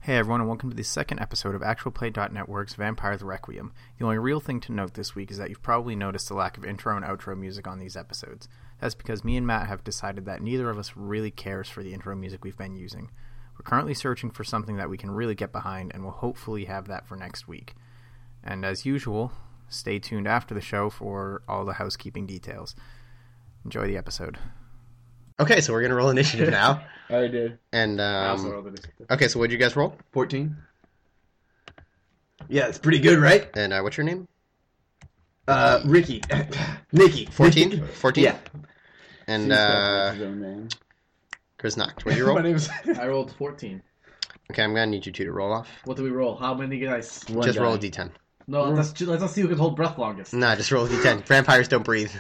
Hey everyone, and welcome to the second episode of ActualPlay.network's Vampire the Requiem. The only real thing to note this week is that you've probably noticed the lack of intro and outro music on these episodes. That's because me and Matt have decided that neither of us really cares for the intro music we've been using. We're currently searching for something that we can really get behind, and we'll hopefully have that for next week. And as usual, stay tuned after the show for all the housekeeping details. Enjoy the episode. Okay, so we're going to roll initiative now. I did. And, I also rolled initiative. okay, so what'd you guys roll? 14. Yeah, it's pretty good, right? And what's your name? Ricky. Nikki. 14? 14? Yeah. And, his own name. Chris Knocked. What'd you roll? My name's... I rolled 14. Okay, I'm going to need you two to roll off. What do we roll? How many guys? Just roll a d10. No, let's see who can hold breath longest. Nah, just roll a d10. Vampires don't breathe.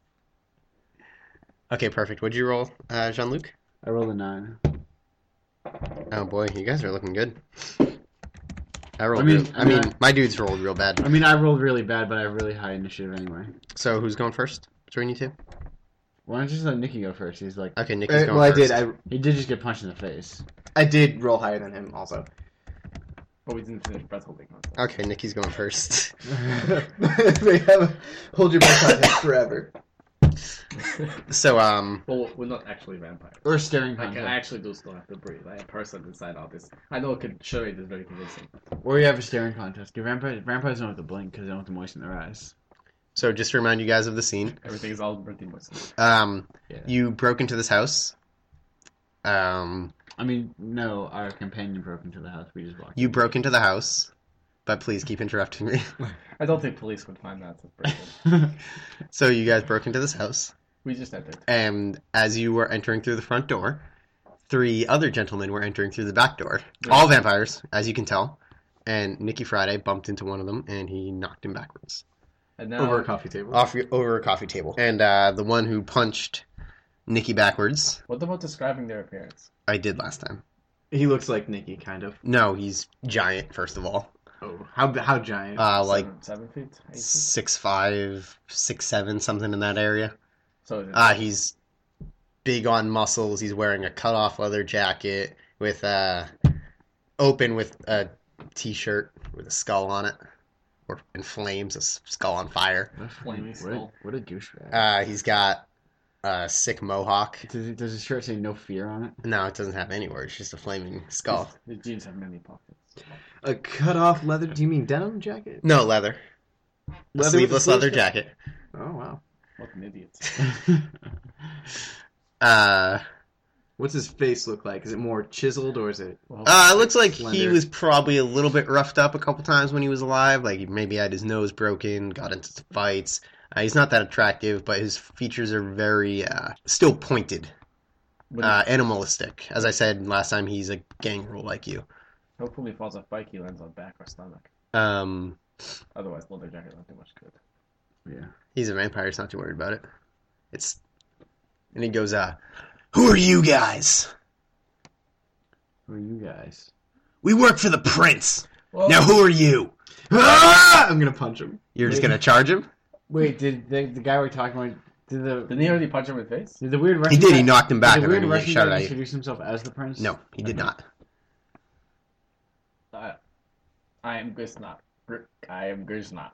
Okay, perfect. What'd you roll, Jean-Luc? I rolled a 9. Oh boy, you guys are looking good. I mean, my dudes rolled real bad. I mean, I rolled really bad, but I have really high initiative anyway. So who's going first between you two? Why don't you just let Nikki go first? He's like... Okay, Nikki's going well, first. He did just get punched in the face. I did roll higher than him also. But we didn't finish breath holding. Okay, Nikki's going first. They have hold your breath contest forever. So, Well, we're not actually vampires. Or staring I contest. actually do still have to breathe. I have person inside all this. I know it could show you this very convincing. Or you have a staring contest. Vampires don't have to blink because they don't have to moisten their eyes. so just to remind you guys of the scene, Everything is all pretty much. Yeah. you broke into this house. I mean, no, our companion broke into the house. We just walked. You broke into the house, but please keep interrupting me. I don't think police would find that breaking. So you guys broke into this house, We just entered. and as you were entering through the front door, 3 other gentlemen were entering through the back door. All vampires, as you can tell. And Nicky Friday bumped into one of them, and he knocked him backwards. And now Over a coffee table. Over a coffee table. And the one who punched Nicky backwards, what about describing their appearance? I did last time. He looks like Nikki, kind of. No, he's giant, first of all. Oh, how giant? Like 7 feet? 8 feet? 6'5", 6'7", something in that area. So is it He's big on muscles. He's wearing a cut-off leather jacket with open with a t-shirt with a skull on it, or in flames, a skull on fire. flaming skull. What a douchebag. He's got a sick mohawk. Does his shirt say no fear on it? No, it doesn't have any words. It's just a flaming skull. The jeans have many pockets. A cut-off leather? Do you mean denim jacket? No, leather. A Leather with a sleeveless leather sleeves? jacket. Oh, wow. What an idiot. What's his face look like? Is it more chiseled, or is it... It looks like he Slender. was probably a little bit roughed up a couple times when he was alive. Like, he maybe had his nose broken, got into some fights. He's not that attractive, but his features are very, still pointed. Animalistic. As I said last time, he's a gangrel like you. Hopefully, if he falls off bike, he lands on back or stomach. Otherwise, leather jacket won't do much good. Yeah. He's a vampire, he's not too worried about it. And he goes, who are you guys? Who are you guys? We work for the prince. Well, Now who are you? Ah! I'm gonna punch him. You're just gonna charge him? Wait, did the guy we're talking about... Didn't he already punch him in the face? Did the weird He Russian did, guy, he knocked him back did the and weird then he Russian shouted guy at you. introduce himself as the prince? No, he did not. I am Grisnot. I am Grisnot.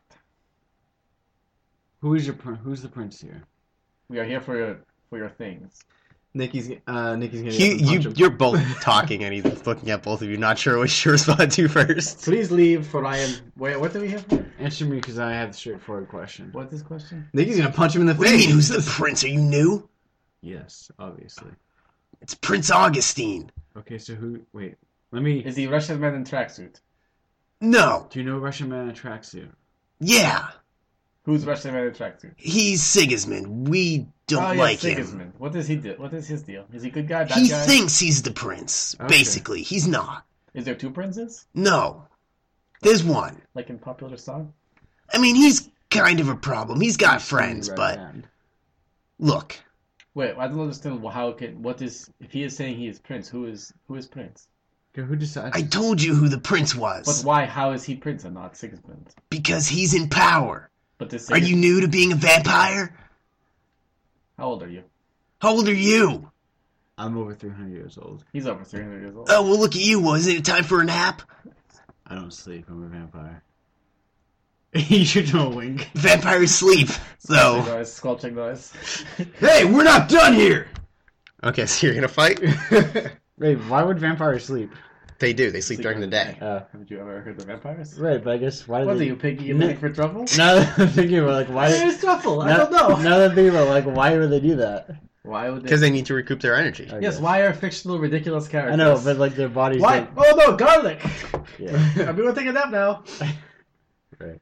Who's the prince here? We are here for your things. Nikki's gonna get him, punch him. You're both talking and he's looking at both of you, not sure which to respond to first. Please leave, for I am... Wait, what do we have here? Answer me because I have a straightforward question. What's this question? Nikki's gonna punch him in the What do face. you mean, who's the prince? Are you new? Yes, obviously. It's Prince Augustine. Okay, so who... Wait, let me... Is he Russian man in tracksuit? No. Do you know Russian man in a tracksuit? Yeah. Who's Russian man in tracksuit? He's Sigismund. We don't like him. Sigismund. What does he do? What is his deal? Is he good guy, bad He guy? thinks he's the prince. Okay. Basically, he's not. Is there 2 princes? No. There's one. Like in Popular Song? I mean, he's kind of a problem. He's got friends, Right but hand. look. Wait, I don't understand if he is saying he is prince, who is prince? Okay, who decides? I told you who the prince But was. why, how is he prince and not Sigismund? Because he's in power. But this Are you new to being a vampire? How old are you? How old are you? I'm over 300 years old. He's over 300 years old. Oh, well, look at you. Was it time for a nap? I don't sleep. I'm a vampire. You should know a wink. Vampires sleep, though. Squelching noise. Hey, we're not done here! Okay, so you're gonna fight? Wait, why would vampires sleep? They do. They sleep during the day. Haven't you ever heard of vampires? Right, but I guess why do What they... are you, piggy? You looking for trouble? Now that I'm thinking about, like, why... There's trouble. I don't know. Now that I'm thinking about, like, why would they do that? Why would they? Because they need to recoup their energy. I Yes, guess. why are fictional, ridiculous characters? I know, but, like, their bodies... Why? don't- Oh no, garlic! Yeah. Everyone take a nap now. Right.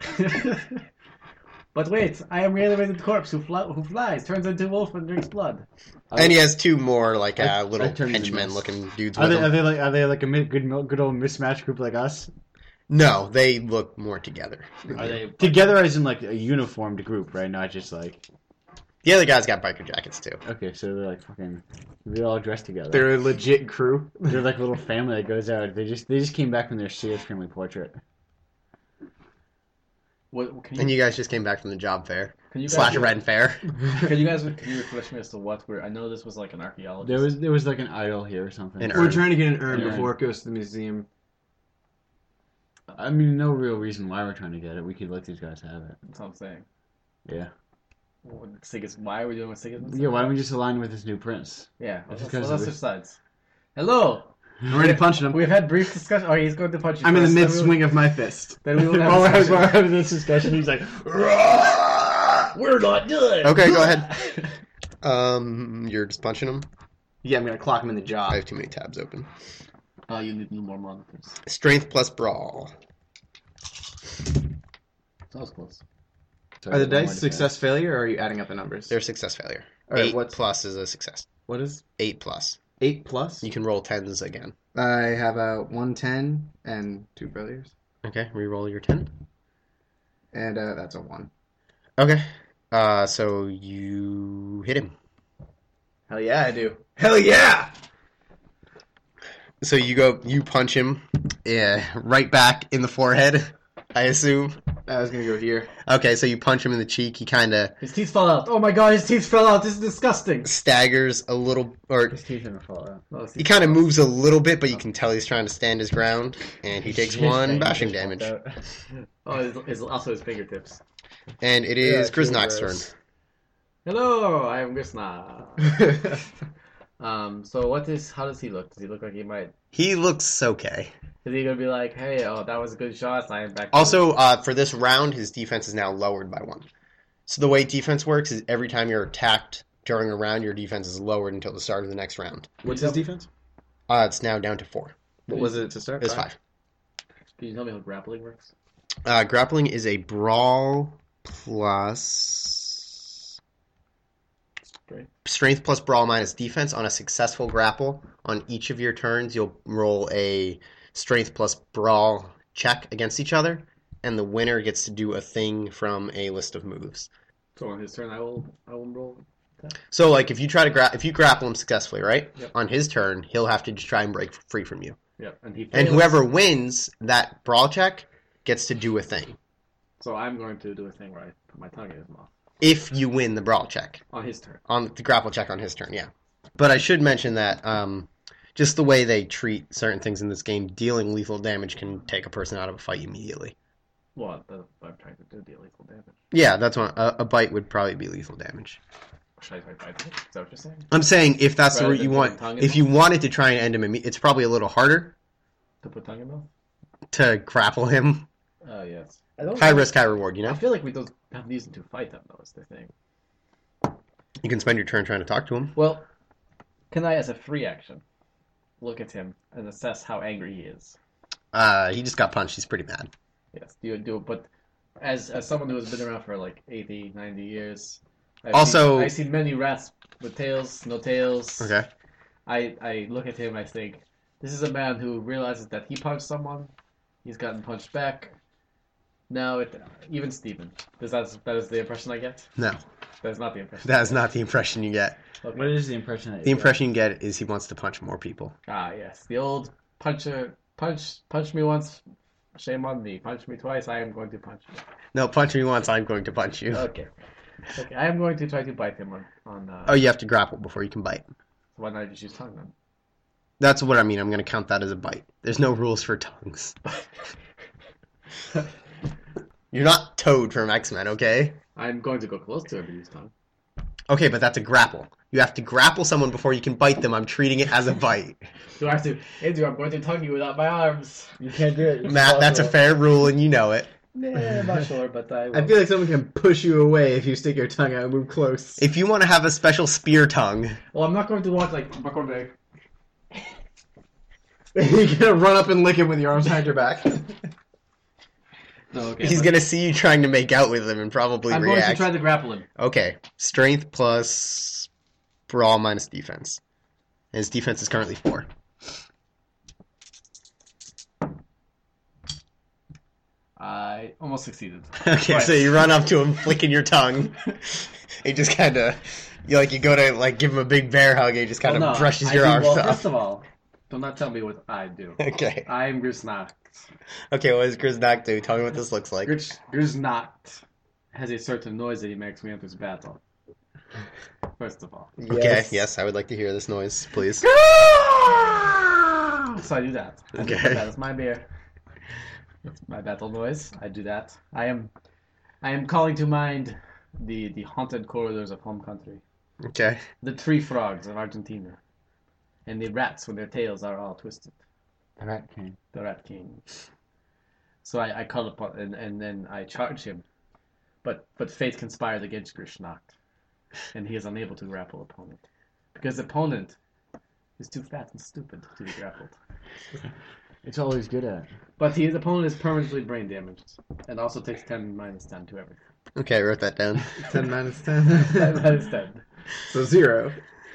But wait, I am reanimated corpse who flies, turns into a wolf and drinks blood. And he has two more, like, I little turned into henchmen-looking dudes Are with they, him. are they like a good old mismatch group like us? No, they look more together. Are they together as in like a uniformed group, right? Not just like The other guy's got biker jackets, too. okay, so they're like fucking they all dressed together. They're a legit crew. They're like a little family that goes out. They just came back from their Sears family portrait. What, can And you guys just came back from the job fair. can you guys Slash Red Fair. Can you refresh me as to what we're? I know this was like an archaeologist. There was like an idol here or something. An We're urn. trying to get an urn An urn. before it goes to the museum. I mean, no real reason why we're trying to get it. We could let these guys have it. That's what I'm saying. Yeah. Why are we doing with Sigismund? Yeah. Why don't we just align with this new prince? Yeah. It's Let's because of switch this- sides. Hello. I'm already punching him. We've had brief discussion. Oh, he's going to punch you. I'm in the first, mid then swing of my fist. Then we will While have a we're discussion. having this discussion, he's like, We're not done. Okay, go ahead. You're just punching him? Yeah, I'm gonna clock him in the jaw. I have too many tabs open. Oh, you need more monitors. Strength plus brawl. That was close. Are the dice success failure, or are you adding up the numbers? They're success failure. All right, 8 what's- plus is a success. What is 8 plus. 8 plus? You can roll 10s again. I have a 110 and 2 failures, Okay, re-roll your 10. and that's a 1. Okay. So you hit him. Hell yeah, I do. Hell yeah! So you punch him, right back in the forehead, I assume. I was gonna go here. Okay, so you punch him in the cheek. He kind of His teeth fell out. Oh my god, his teeth fell out. This is disgusting. staggers a little, or His teeth didn't fall out. Oh, his he teeth kind of fell out. moves a little bit, but you can tell he's trying to stand his ground, and he takes His 1 thing bashing just damage. popped out. Oh, also his fingertips. And it is Yeah, Griznok's turn. gross. Hello, I am Grisna. So how does he look? Does he look like he might? He looks okay. Is he gonna be like, hey, oh, that was a good shot. I am back. Also, for this round, his defense is now lowered by 1. So the way defense works is every time you're attacked during a round, your defense is lowered until the start of the next round. What's his defense? It's now down to 4. What was it to start? It's 5. Can you tell me how grappling works? Grappling is a brawl plus strength plus brawl minus defense on a successful grapple. On each of your turns, you'll roll a strength plus brawl check against each other, and the winner gets to do a thing from a list of moves. So on his turn, I will roll. So, like, if you try to if you grapple him successfully, right? Yep. On his turn, he'll have to just try and break free from you. Yeah, and he. And fails. whoever wins that brawl check gets to do a thing. So I'm going to do a thing where I put my tongue in his mouth If you win the brawl check. on his turn. On the grapple check on his turn, yeah. But I should mention that just the way they treat certain things in this game, dealing lethal damage can take a person out of a fight immediately. Well, that's what I'm trying to do, deal lethal damage. Yeah, that's one. A bite would probably be lethal damage. Should I try biting it? Is that what you're saying? I'm saying if that's the Rather route you than want, putting tongue in if you wanted to try and end him, it's probably a little harder To put tongue in mouth? to grapple him. Oh, yes. I don't High know. risk, high reward, you I know? feel like we don't have reason to fight them, though, is the thing. You can spend your turn trying to talk to him. Well, can I, as a free action, look at him and assess how angry he is? He just got punched. He's pretty mad. Yes, but as someone who has been around for like 80, 90 years, I've seen many rats with tails, no tails. Okay. I look at him, I think, this is a man who realizes that he punched someone, he's gotten punched back. Now, even Steven. That is the impression I get? No, That is not the impression. that is not the impression you get. Okay. What is the impression that The impression you get is he wants to punch more people. Ah, yes. The old punch me once, shame on me. Punch me twice, I am going to punch you. No, punch me once, I'm going to punch you. Okay. I am going to try to bite him on Oh, you have to grapple before you can bite. Why not just use tongue then? That's what I mean. I'm going to count that as a bite. There's no rules for tongues. You're not Toad from X-Men, okay? I'm going to go close to him and use tongue. Okay, but that's a grapple. You have to grapple someone before you can bite them. I'm treating it as a bite. Do I have to? Andrew, I'm going to tongue you without my arms. You can't do it. Matt, that's a fair rule, and you know it. Yeah, I'm not sure, but I will. I feel like someone can push you away if you stick your tongue out and move close. If you want to have a special spear tongue, Well, I'm not going to walk like... I'm not going to... You're gonna run up and lick him with your arms behind your back. No, okay. he's going to see you trying to make out with him and probably I'm going react. to try to grapple him. Okay, strength plus brawl minus defense. And his defense is currently 4. I almost succeeded. Okay, so you run up to him, flicking your tongue. He just kind of, you go to like give him a big bear hug. He just kind of brushes your arms Well, off. first of all, do not tell me what I do. Okay. I am Grisnacht. Okay, what does Grisnak do? Tell me what this looks like. Grisnacht has a certain noise that he makes when he enters battle. First of all. Okay, yes, I would like to hear this noise, please. So I do that. Okay. That is my beer. That's my battle noise. I do that. I am calling to mind the haunted corridors of home country. Okay. The tree frogs of Argentina. And the rats when their tails are all twisted. The Rat King. The Rat King. So I call upon and then I charge him. But fate conspired against Grisnacht. And he is unable to grapple opponent. Because the opponent is too fat and stupid to be grappled. It's all he's good at. But his opponent is permanently brain damaged. And also takes 10 minus 10 to everything. Okay, I wrote that down. 10 minus 10. 10 minus 10. So 0.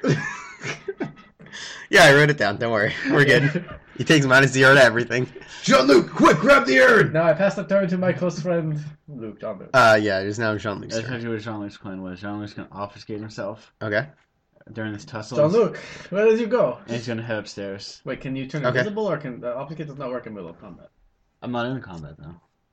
Yeah, I wrote it down. Don't worry. We're good. He takes -0 to everything. Jean-Luc, quick, grab the urn! Now I pass the turn to my close friend, Luke John. Yeah, it is now Jean-Luc's That's turn. actually what Jean-Luc's plan was. Jean-Luc's going to obfuscate himself Okay. during this tussle. Jean-Luc, where did you go? And he's going to head upstairs. Wait, can you turn Okay. invisible or can the obfuscate does not work in middle of combat? I'm not in the combat, though.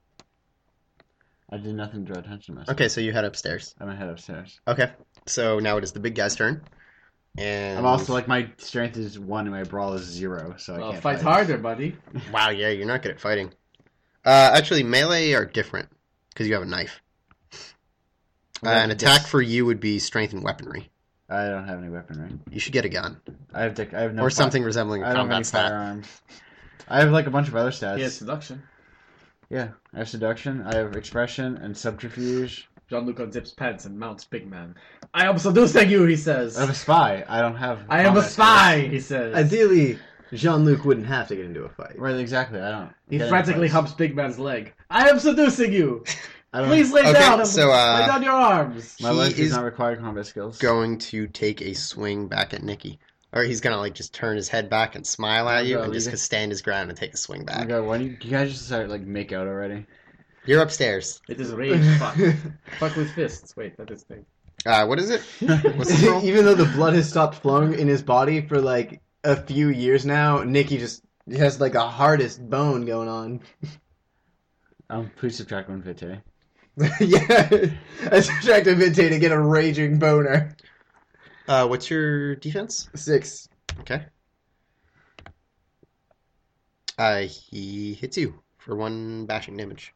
I did nothing to draw attention to myself. Okay, so you head upstairs. I'm going to head upstairs. Okay. So now it is the big guy's turn. And I'm also, like, my strength is 1 and my brawl is 0, so I Well, can't fight fight. harder, buddy. Wow, yeah, you're not good at fighting. Actually, melee are different because you have a knife. An attack for you would be strength and weaponry. I don't have any weaponry. You should get a gun I have no or something resembling a I don't have any combat stat. firearms. I have, like, a bunch of other stats. He has seduction. Yeah, I have seduction, I have expression, and subterfuge. Jean-Luc unzips pants and mounts big man. I am seducing you, he says. I have a spy. I don't have. I am a combat spy, skills. he says. Ideally, Jean-Luc wouldn't have to get into a fight. Right, exactly. I don't. He get any frantically fights. humps big man's leg. I am seducing you. I don't. Please lay Okay, down. And so, lay down your arms. My He leg does is not require combat skills. going to take a swing back at Nikki. Or he's gonna like just turn his head back and smile at you Yeah, and just leave it. stand his ground and take a swing Oh my back. god, why do you guys just start like make out already? You're upstairs. It is rage fuck. Fuck with fists. Wait, that is thing. What is it? What's the roll? Even though the blood has stopped flowing in his body for like a few years now, Nikki just has like the hardest bone going on. Please subtract 1 vitae. Yeah, I subtract a vitae to get a raging boner. What's your defense? 6. Okay. He hits you for 1 bashing damage.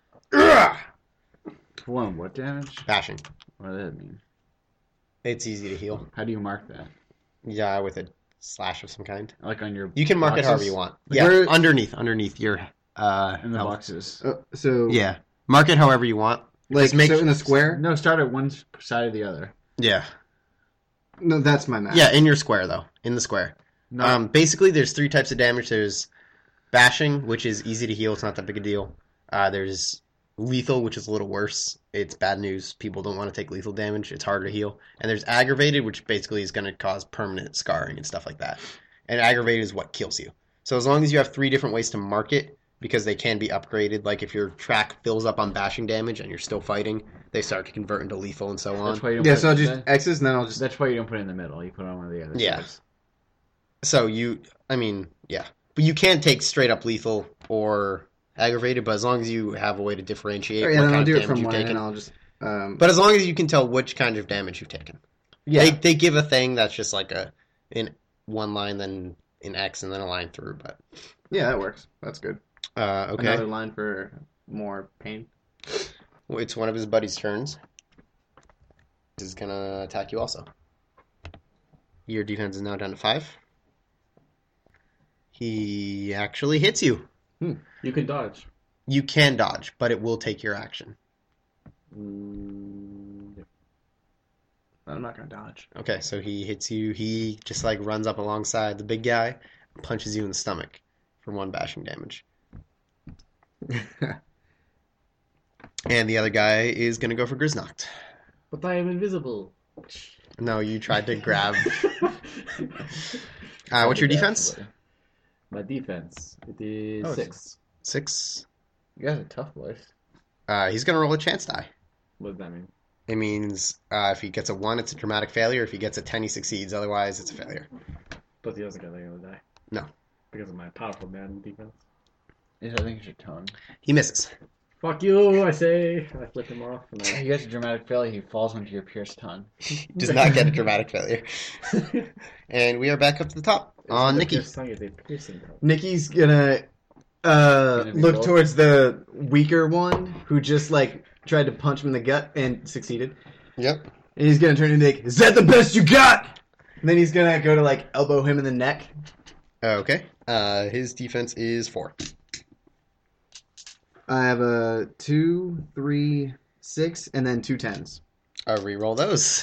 One, what damage? Bashing. What does that mean? It's easy to heal. How do you mark that? Yeah, with a slash of some kind. Like on your You can mark it however boxes? you want. Like Yeah, where- underneath your In the health. boxes. So Yeah, mark it however you want. like Just make so in the square. No, start at one side of the other. Yeah, No, that's my math. yeah, in your square though, in the square. No, Basically, there's 3 types of damage. There's bashing, which is easy to heal. It's not that big a deal. There's lethal, which is a little worse. It's bad news. People don't want to take lethal damage. It's harder to heal. And there's aggravated, which basically is going to cause permanent scarring and stuff like that. And aggravated is what kills you. So as long as you have 3 different ways to mark it, because they can be upgraded, like if your track fills up on bashing damage and you're still fighting, they start to convert into lethal and so on. that's why you don't Yeah, put so I'll it, just X's and then I'll just. that's why you don't put it in the middle. You put it on one of the other Yeah. sides. So yeah. But you can take straight up lethal or aggravated, but as long as you have a way to differentiate Oh, yeah, what then I'll kind do of it damage from you've one taken. and I'll just. But as long as you can tell which kind of damage you've taken. Yeah. They give a thing that's just like a in one line, then in X, and then a line through. But Yeah, that works. That's good. okay, Another line for more pain. well, it's one of his buddies' turns. He's gonna attack you also. Your defense is now down to 5. He actually hits you. You can dodge. You can dodge, but it will take your action. Yeah. I'm not gonna dodge. Okay, so he hits you. He just like runs up alongside the big guy, and punches you in the stomach for 1 bashing damage. And the other guy is gonna go for Grisnocht. But I am invisible. No, you tried to grab. What's your defense? My defense. It is Oh, 6. 6. You guys are tough boys. He's gonna roll a chance die. What does that mean? It means if he gets a 1, it's a dramatic failure. If he gets a 10, he succeeds. Otherwise, it's a failure. But he doesn't get the other die. No. Because of my powerful man defense. I think it's your tongue. He misses. Fuck you, I say. I flip him off. And You get a dramatic failure, he falls onto your pierced tongue. Does not get a dramatic failure. And we are back up to the top on Nikki. His tongue is a piercing tongue. Nikki's gonna Gonna be look both? towards the weaker one who just like tried to punch him in the gut and succeeded. Yep. And he's gonna turn and be like, "Is that the best you got?" And then he's gonna go to like elbow him in the neck. Okay. His defense is 4. I have a 2, 3, 6, and then 2 10s. Reroll those.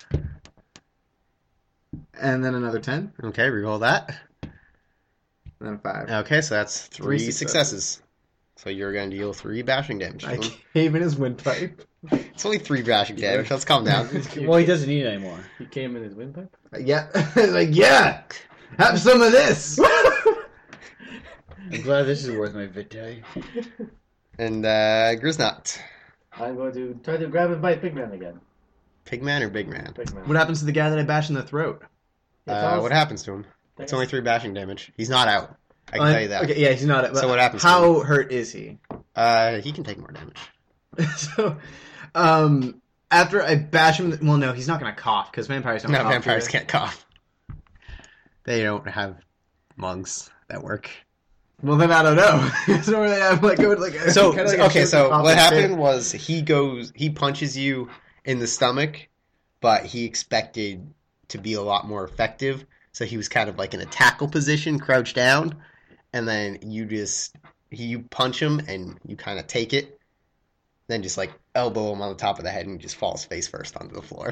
And then another 10, Okay, reroll that. and then a 5. Okay, so that's 3 Three successes. So you're going to deal 3 bashing damage to I him. gave in his windpipe. It's only 3 bashing damage. Let's calm down. Well, he doesn't need it anymore. He came in his windpipe? Yeah. Like, yeah! Have some of this! I'm glad this is worth my vitae. And Grisnocht. I'm going to try to grab and bite Big Man again. Pigman or Big Man? Big Man. What happens to the guy that I bashed in the throat? What happens to him? It's only 3 bashing damage. He's not out. I can tell you that. Okay, yeah, he's not. So what happens to How hurt is he? He can take more damage. So, after I bash him, well, no, he's not gonna cough because vampires don't. No, cough, vampires do they? can't cough. They don't have lungs that work. Well, then I don't know. So they have like go like So kinda like a okay, shit so cough what and spit. happened was he punches you in the stomach, but he expected to be a lot more effective, so he was kind of like in a tackle position, crouched down, and then you punch him and you kind of take it, then just like elbow him on the top of the head and he just falls face first onto the floor.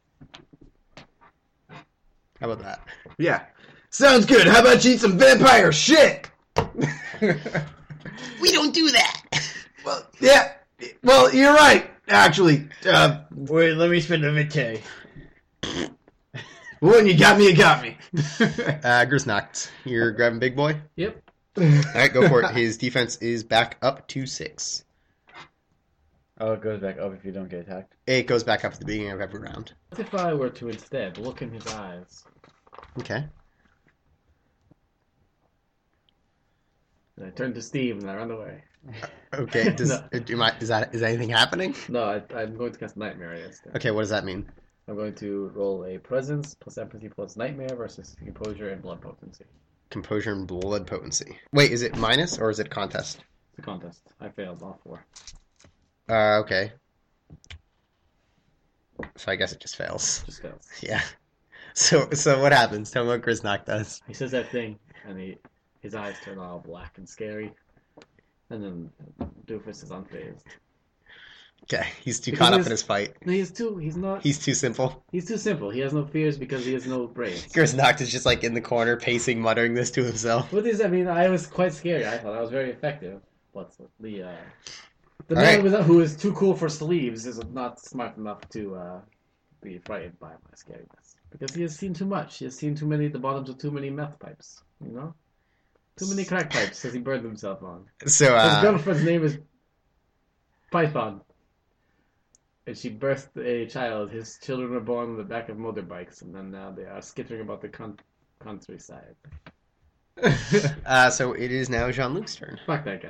How about that? Yeah, sounds good. How about you eat some vampire shit? We don't do that. Well, yeah. Well, you're right. Actually, Wait, let me spin the vitae. when you got me, you got me. Grisnocht, you're grabbing Big Boy? Yep. Alright, go for it. His defense is back up to 6. Oh, it goes back up if you don't get attacked. It goes back up at the beginning of every round. What if I were to instead look in his eyes? Okay. And I turn to Steve and I run away. Okay. No. Is anything happening? No, I'm going to cast Nightmare instead. Okay, what does that mean? I'm going to roll a Presence plus Empathy plus Nightmare versus Composure and Blood Potency. Composure and blood potency. Wait, is it minus or is it contest? It's a contest. I failed all 4. Okay. So I guess it just fails. Just fails. Yeah. So what happens? Tell me what Grisnocht does. He says that thing, and his eyes turn all black and scary. And then Doofus is unfazed. Okay, he's too Because caught up he's- in his fight. No, he's He's too simple. too simple. He has no fears because he has no brains. Grisnocht is just like in the corner, pacing, muttering this to himself. What is? I mean, I was quite scary. I thought I was very effective. But the All man right. who is too cool for sleeves is not smart enough to be frightened by my scariness because he has seen too much. He has seen too many at the bottoms of too many meth pipes. You know, too many crack pipes as he burned himself on. So His girlfriend's name is Python. And she birthed a child. His children were born on the back of motorbikes, and then now they are skittering about the countryside. so it is now Jean-Luc's turn. Fuck that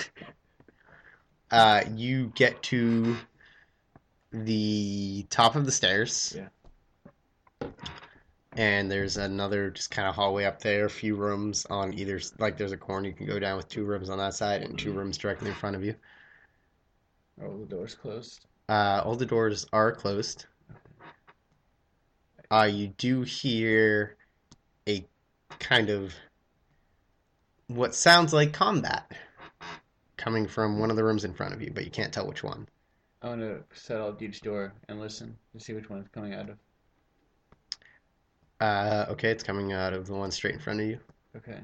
guy. You get to the top of the stairs. Yeah. And there's another just kind of hallway up there, a few rooms on either, like there's a corner you can go down with 2 rooms on that side and 2 rooms directly in front of you. Oh, the door's closed. All the doors are closed. You do hear a kind of what sounds like combat coming from one of the rooms in front of you, but you can't tell which one. I want to set out each door and listen to see which one it's coming out of. Okay, it's coming out of the one straight in front of you. Okay.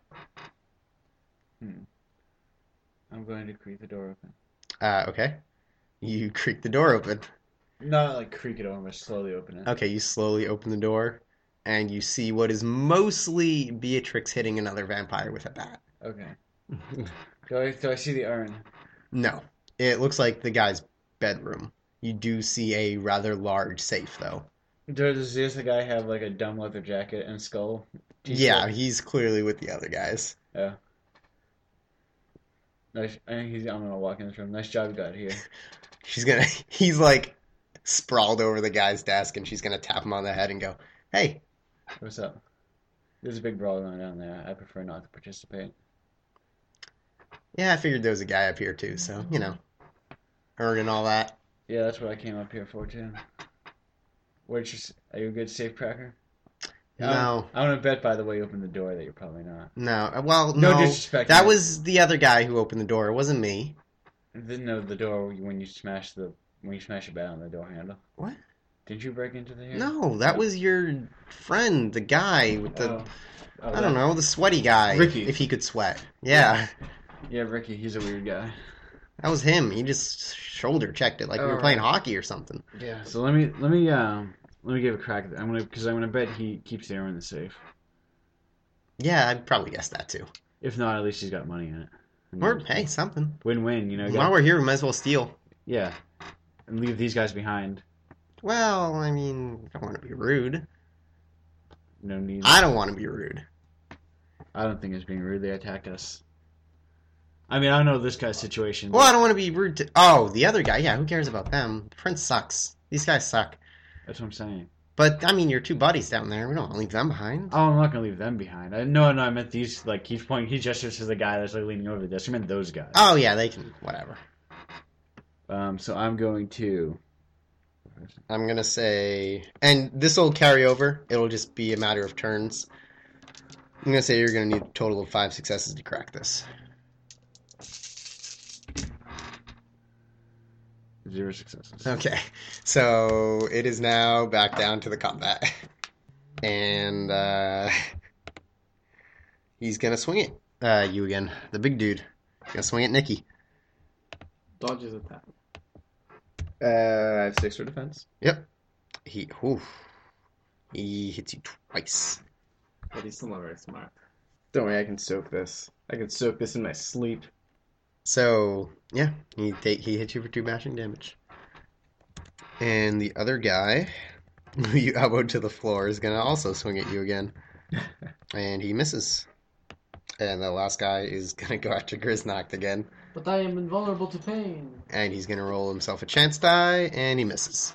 I'm going to creak the door open. Okay. You creak the door open. Not like creak it open, but slowly open it. Okay, you slowly open the door, and you see what is mostly Beatrix hitting another vampire with a bat. Okay. Do I see the urn? No. It looks like the guy's bedroom. You do see a rather large safe, though. Does this guy have like a dumb leather jacket and skull t-shirt? Yeah, he's clearly with the other guys. Yeah. Nice. I'm gonna walk in this room. Nice job you got here. He's like sprawled over the guy's desk, and she's gonna tap him on the head and go, "Hey." What's up? There's a big brawl going down there. I prefer not to participate. Yeah, I figured there was a guy up here too, so, and all that. Yeah, that's what I came up here for too. Are you a good safe cracker? No. I want to bet by the way you opened the door that you're probably not. No. Well, No no. disrespect. That was the other guy who opened the door. It wasn't me. No, the door when you smash a bat on the door handle. What? Did you break into the here? No, that was your friend, the guy with the... I don't know, the sweaty guy. Ricky. If he could sweat. Yeah. Yeah, Ricky, he's a weird guy. That was him. He just shoulder checked it like we were playing hockey or something. Yeah. So let me give a crack at that. Because I'm gonna bet he keeps the arrow in the safe. Yeah, I'd probably guess that too. If not, at least he's got money in it. Or, hey, something. Win-win, While we're here, we might as well steal. Yeah. And leave these guys behind. Well, I mean, I don't want to be rude. No need. I don't want to be rude. I don't think it's being rude. They attacked us. I mean, I don't know this guy's situation. Well, I don't want to be rude to... Oh, the other guy. Yeah, who cares about them? Prince sucks. These guys suck. That's what I'm saying. But, I mean, your 2 buddies down there. We don't want to leave them behind. Oh, I'm not gonna leave them behind. No, I meant these. Like he gestures to the guy that's like leaning over the desk. I meant those guys. Oh, yeah, they can... Whatever. So I'm going to... I'm going to say... And this will carry over. It'll just be a matter of turns. I'm going to say you're going to need a total of 5 successes to crack this. 0 successes. Okay, so it is now back down to the combat. And he's going to swing it. You again. The big dude. Going to swing at Nikki. Dodges attack. I have 6 for defense. Yep. He hits you twice. But he's still not very smart. Don't worry, I can soak this. I can soak this in my sleep. So, yeah, he hits you for 2 bashing damage. And the other guy, who you elbowed to the floor, is going to also swing at you again. And he misses. And the last guy is going to go after Grisnocht again. But I am invulnerable to pain. And he's going to roll himself a chance die, and he misses.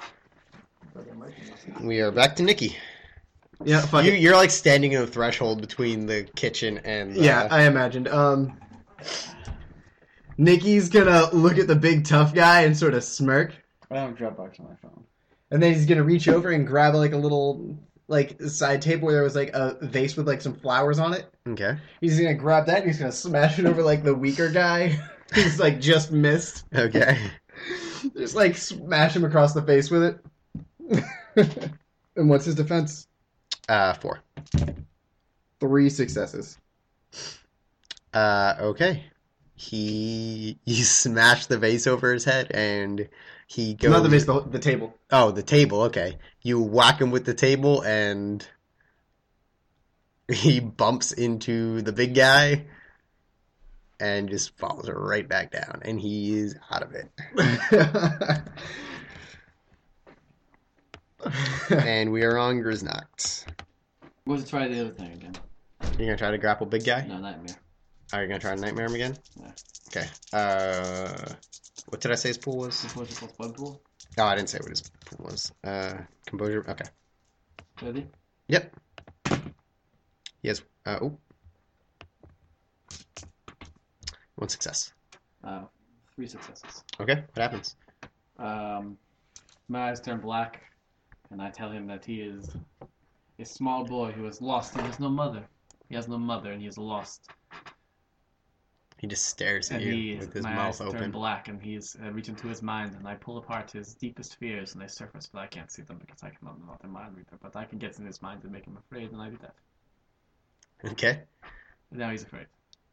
We are back to Nikki. Yeah, fuck it. You're like standing in the threshold between the kitchen and... Yeah, I imagined. Nikki's gonna look at the big tough guy and sort of smirk. I don't have Dropbox on my phone. And then he's gonna reach over and grab like a little like side table where there was like a vase with like some flowers on it. Okay. He's gonna grab that and he's gonna smash it over like the weaker guy who's like just missed. Okay. Just like smash him across the face with it. And what's his defense? 4. 3 successes. Okay. You smash the vase over his head, and he goes... Not the vase, the table. Oh, the table, okay. You whack him with the table, and he bumps into the big guy, and just falls right back down, and he is out of it. And we are on Grisnocht. Let's try the other thing again. You're going to try to grapple big guy? No, nightmare. Are you going to try to nightmare him again? Yeah. Okay. What did I say his pool was? Composure plus blood pool. No, I didn't say what his pool was. Composure? Okay. Ready? Yep. He has. One success. 3 successes. Okay. What happens? My eyes turn black, and I tell him that he is a small boy who is lost and has no mother. He has no mother, and he is lost. He just stares at And you with his my mouth eyes turn open. black, and he's reach into his mind, and I pull apart his deepest fears, and they surface, but I can't see them because I cannot know their mind reader. But I can get in his mind and make him afraid, and I do that. Okay. And now he's afraid.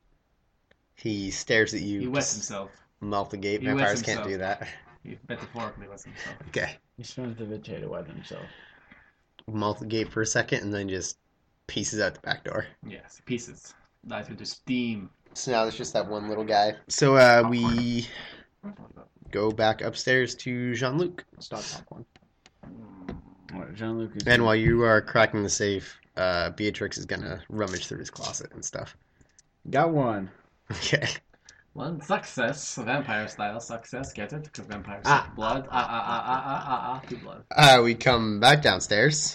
He stares at you. He wets just himself. Mouth agape. He wets Vampires can't himself. do that. He metaphorically wets himself. Okay. He spends the vitae to wet himself. Mouth agape for a second and then just pieces out the back door. Yes, pieces. Dies with just steam. So now there's just that one little guy. So we go back upstairs to Jean-Luc. Stop popcorn. Jean-Luc is. And while you are cracking the safe, Beatrix is gonna rummage through his closet and stuff. Got one. Okay. One success, vampire style success. Get it? Because vampires Ah. suck blood. Two blood. We come back downstairs,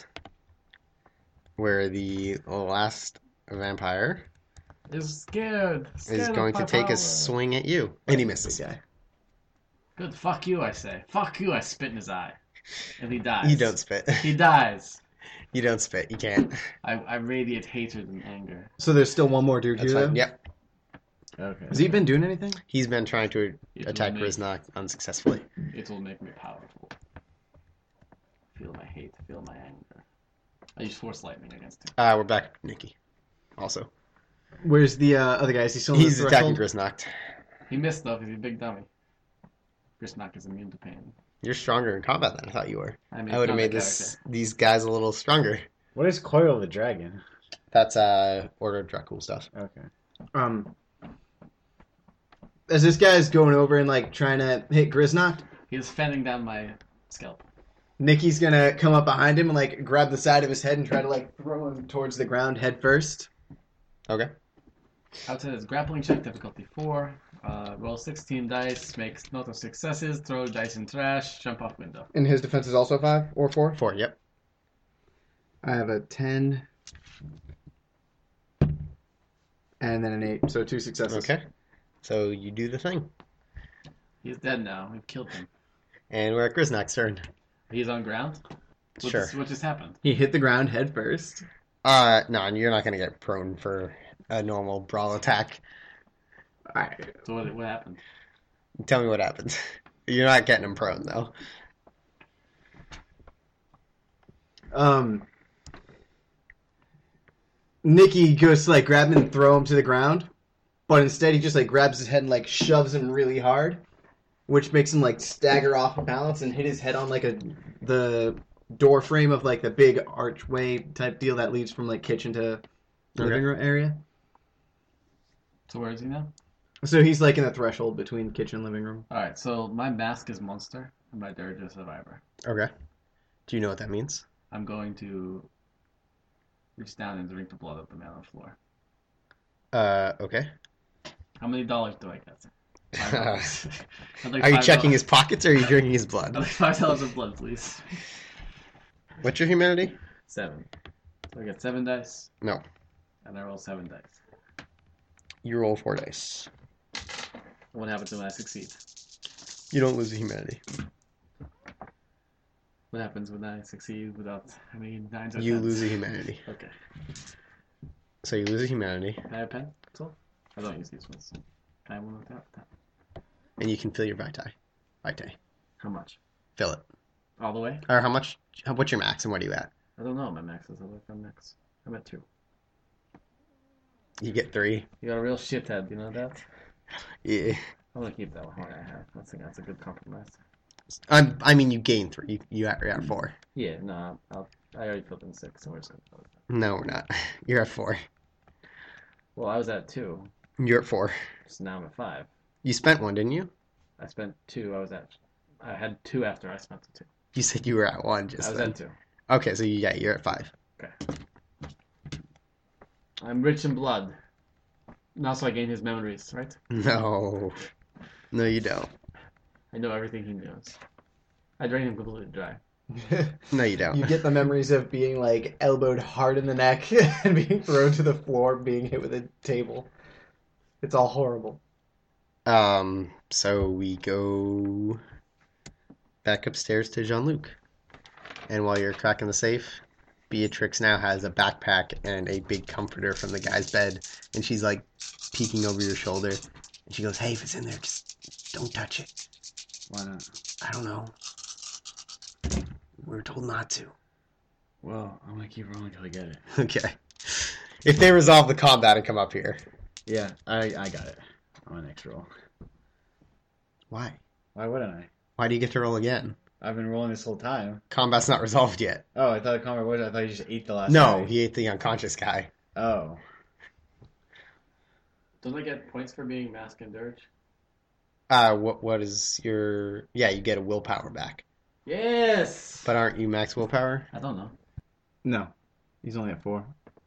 where the last vampire Is scared. is of going my to take power. a swing at you, and he misses. Guy. Good. Fuck you, I say. Fuck you, I spit in his eye. And he dies. You don't spit. He dies. You don't spit. You can't. I radiate hatred and anger. So there's still one more dude That's here, fine. though? Yep. Okay. Has he been doing anything? He's been trying to It will attack make- Grisnock unsuccessfully. It will make me powerful. Feel my hate. Feel my anger. I use force lightning against him. We're back at Nikki. Also, Where's the other guy? Is he still on he's the attacking threshold? Grisnock. He missed though because he's a big dummy. Grisnock is immune to pain. You're stronger in combat than I thought you were. I I would have made these guys a little stronger. What is Coil the Dragon? That's Order of Dracul stuff. Okay. As this guy's going over and like trying to hit Grisnock, He is fanning down my scalp. Nikki's gonna come up behind him and like grab the side of his head and try to like throw him towards the ground head first. Okay. Outside is grappling check, difficulty 4. Roll 16 dice, make note of successes, throw dice in trash, jump off window. And his defense is also 5 or 4. 4. Yep. I have a 10 and then an 8, so 2 successes. Okay. So you do the thing, He's dead now. We've killed him. and we're at Grisnock's turn. He's on ground? Sure. What just happened? He hit the ground head first. No, you're not gonna get prone for a normal brawl attack. Alright. So what happened? Tell me what happens. You're not getting him prone though. Nikki goes to like grab him and throw him to the ground, but instead he just like grabs his head and like shoves him really hard, which makes him like stagger off balance and hit his head on like the door frame of like the big archway type deal that leads from like kitchen to living room area. So where is he now? So he's like in the threshold between kitchen and living room. Alright, so my mask is monster, and my dirge is survivor. Okay. Do you know what that means? I'm going to reach down and drink the blood of the man on the floor. Okay. How many dollars do I get? $5. I'd like Are you $5. checking his pockets or are you drinking his I'd blood? like $5 of blood, please. What's your humanity? 7. So I get 7 dice. No. And I roll 7 dice. You roll 4 dice. What happens when I succeed? You don't lose a humanity. What happens when I succeed without any 9s or 10s? You lose a humanity. Okay. So you lose a humanity, Can I have a pen? That's all? I don't use these ones. Can I have one with that? and you can fill your vitae. Vitae. How much? Fill it. All the way? Or how much? What's your max and what are you at? I don't know. My max is. I'm max. I'm at 2. You get 3. You got a real shithead, you know that? Yeah. I'm gonna keep that one I have. That's a good compromise. I mean, you gain 3. You're at 4. Yeah, no, I already filled in 6, so we're just gonna go with that. No, we're not. You're at 4. Well, I was at 2, You're at 4. so now I'm at 5. You spent 1, didn't you? I spent 2. I had 2 after I spent the 2. You said you were at 1 just I was then. at 2. Okay, so you're at 5. I'm rich in blood. And also I gain his memories, right? No. No, you don't. I know everything he knows. I drain him completely dry. No, you don't. You get the memories of being like elbowed hard in the neck and being thrown to the floor, being hit with a table. It's all horrible. So we go back upstairs to Jean-Luc. And while you're cracking the safe, Beatrix now has a backpack and a big comforter from the guy's bed. And she's like peeking over your shoulder. And she goes, hey, if it's in there, just don't touch it. Why not? I don't know. We were told not to. Well, I'm gonna keep rolling until I get it. Okay. If they resolve the combat and come up here. Yeah, I got it. On my next roll. Why? Why wouldn't I? Why do you get to roll again? I've been rolling this whole time. Combat's not resolved yet. Oh, I thought the combat was. I thought you just ate the last. No, guy. he ate the unconscious guy. Oh. Don't I get points for being mask and dirge? What is your... Yeah, you get a willpower back. Yes! But aren't you max willpower? I don't know. No. He's only at 4.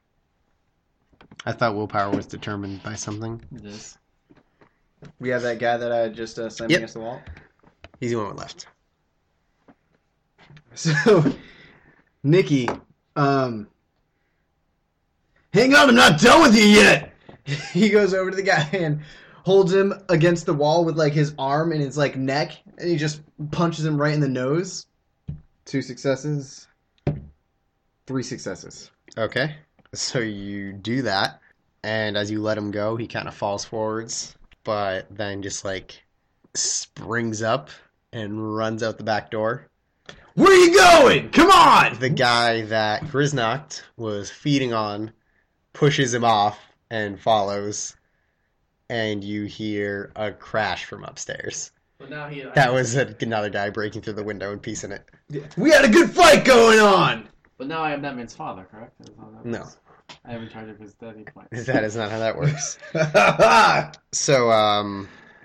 I thought willpower was determined by something. It is. We have that guy that just slammed Yep. against the wall. He's the one with left. So, Nikki, hang on, I'm not done with you yet. He goes over to the guy and holds him against the wall with like his arm and his like neck, and he just punches him right in the nose. 2 successes. 3 successes. Okay. So you do that, and as you let him go, he kind of falls forwards, but then just like springs up and runs out the back door. Where are you going? Come on! The guy that Grisnocht was feeding on pushes him off and follows, and you hear a crash from upstairs. But now he. That was another guy breaking through the window and piecing it. We had a good fight going on! But now I am that man's father, correct? That is how that No. works. I am in charge of his daddy points. That is not how that works. So,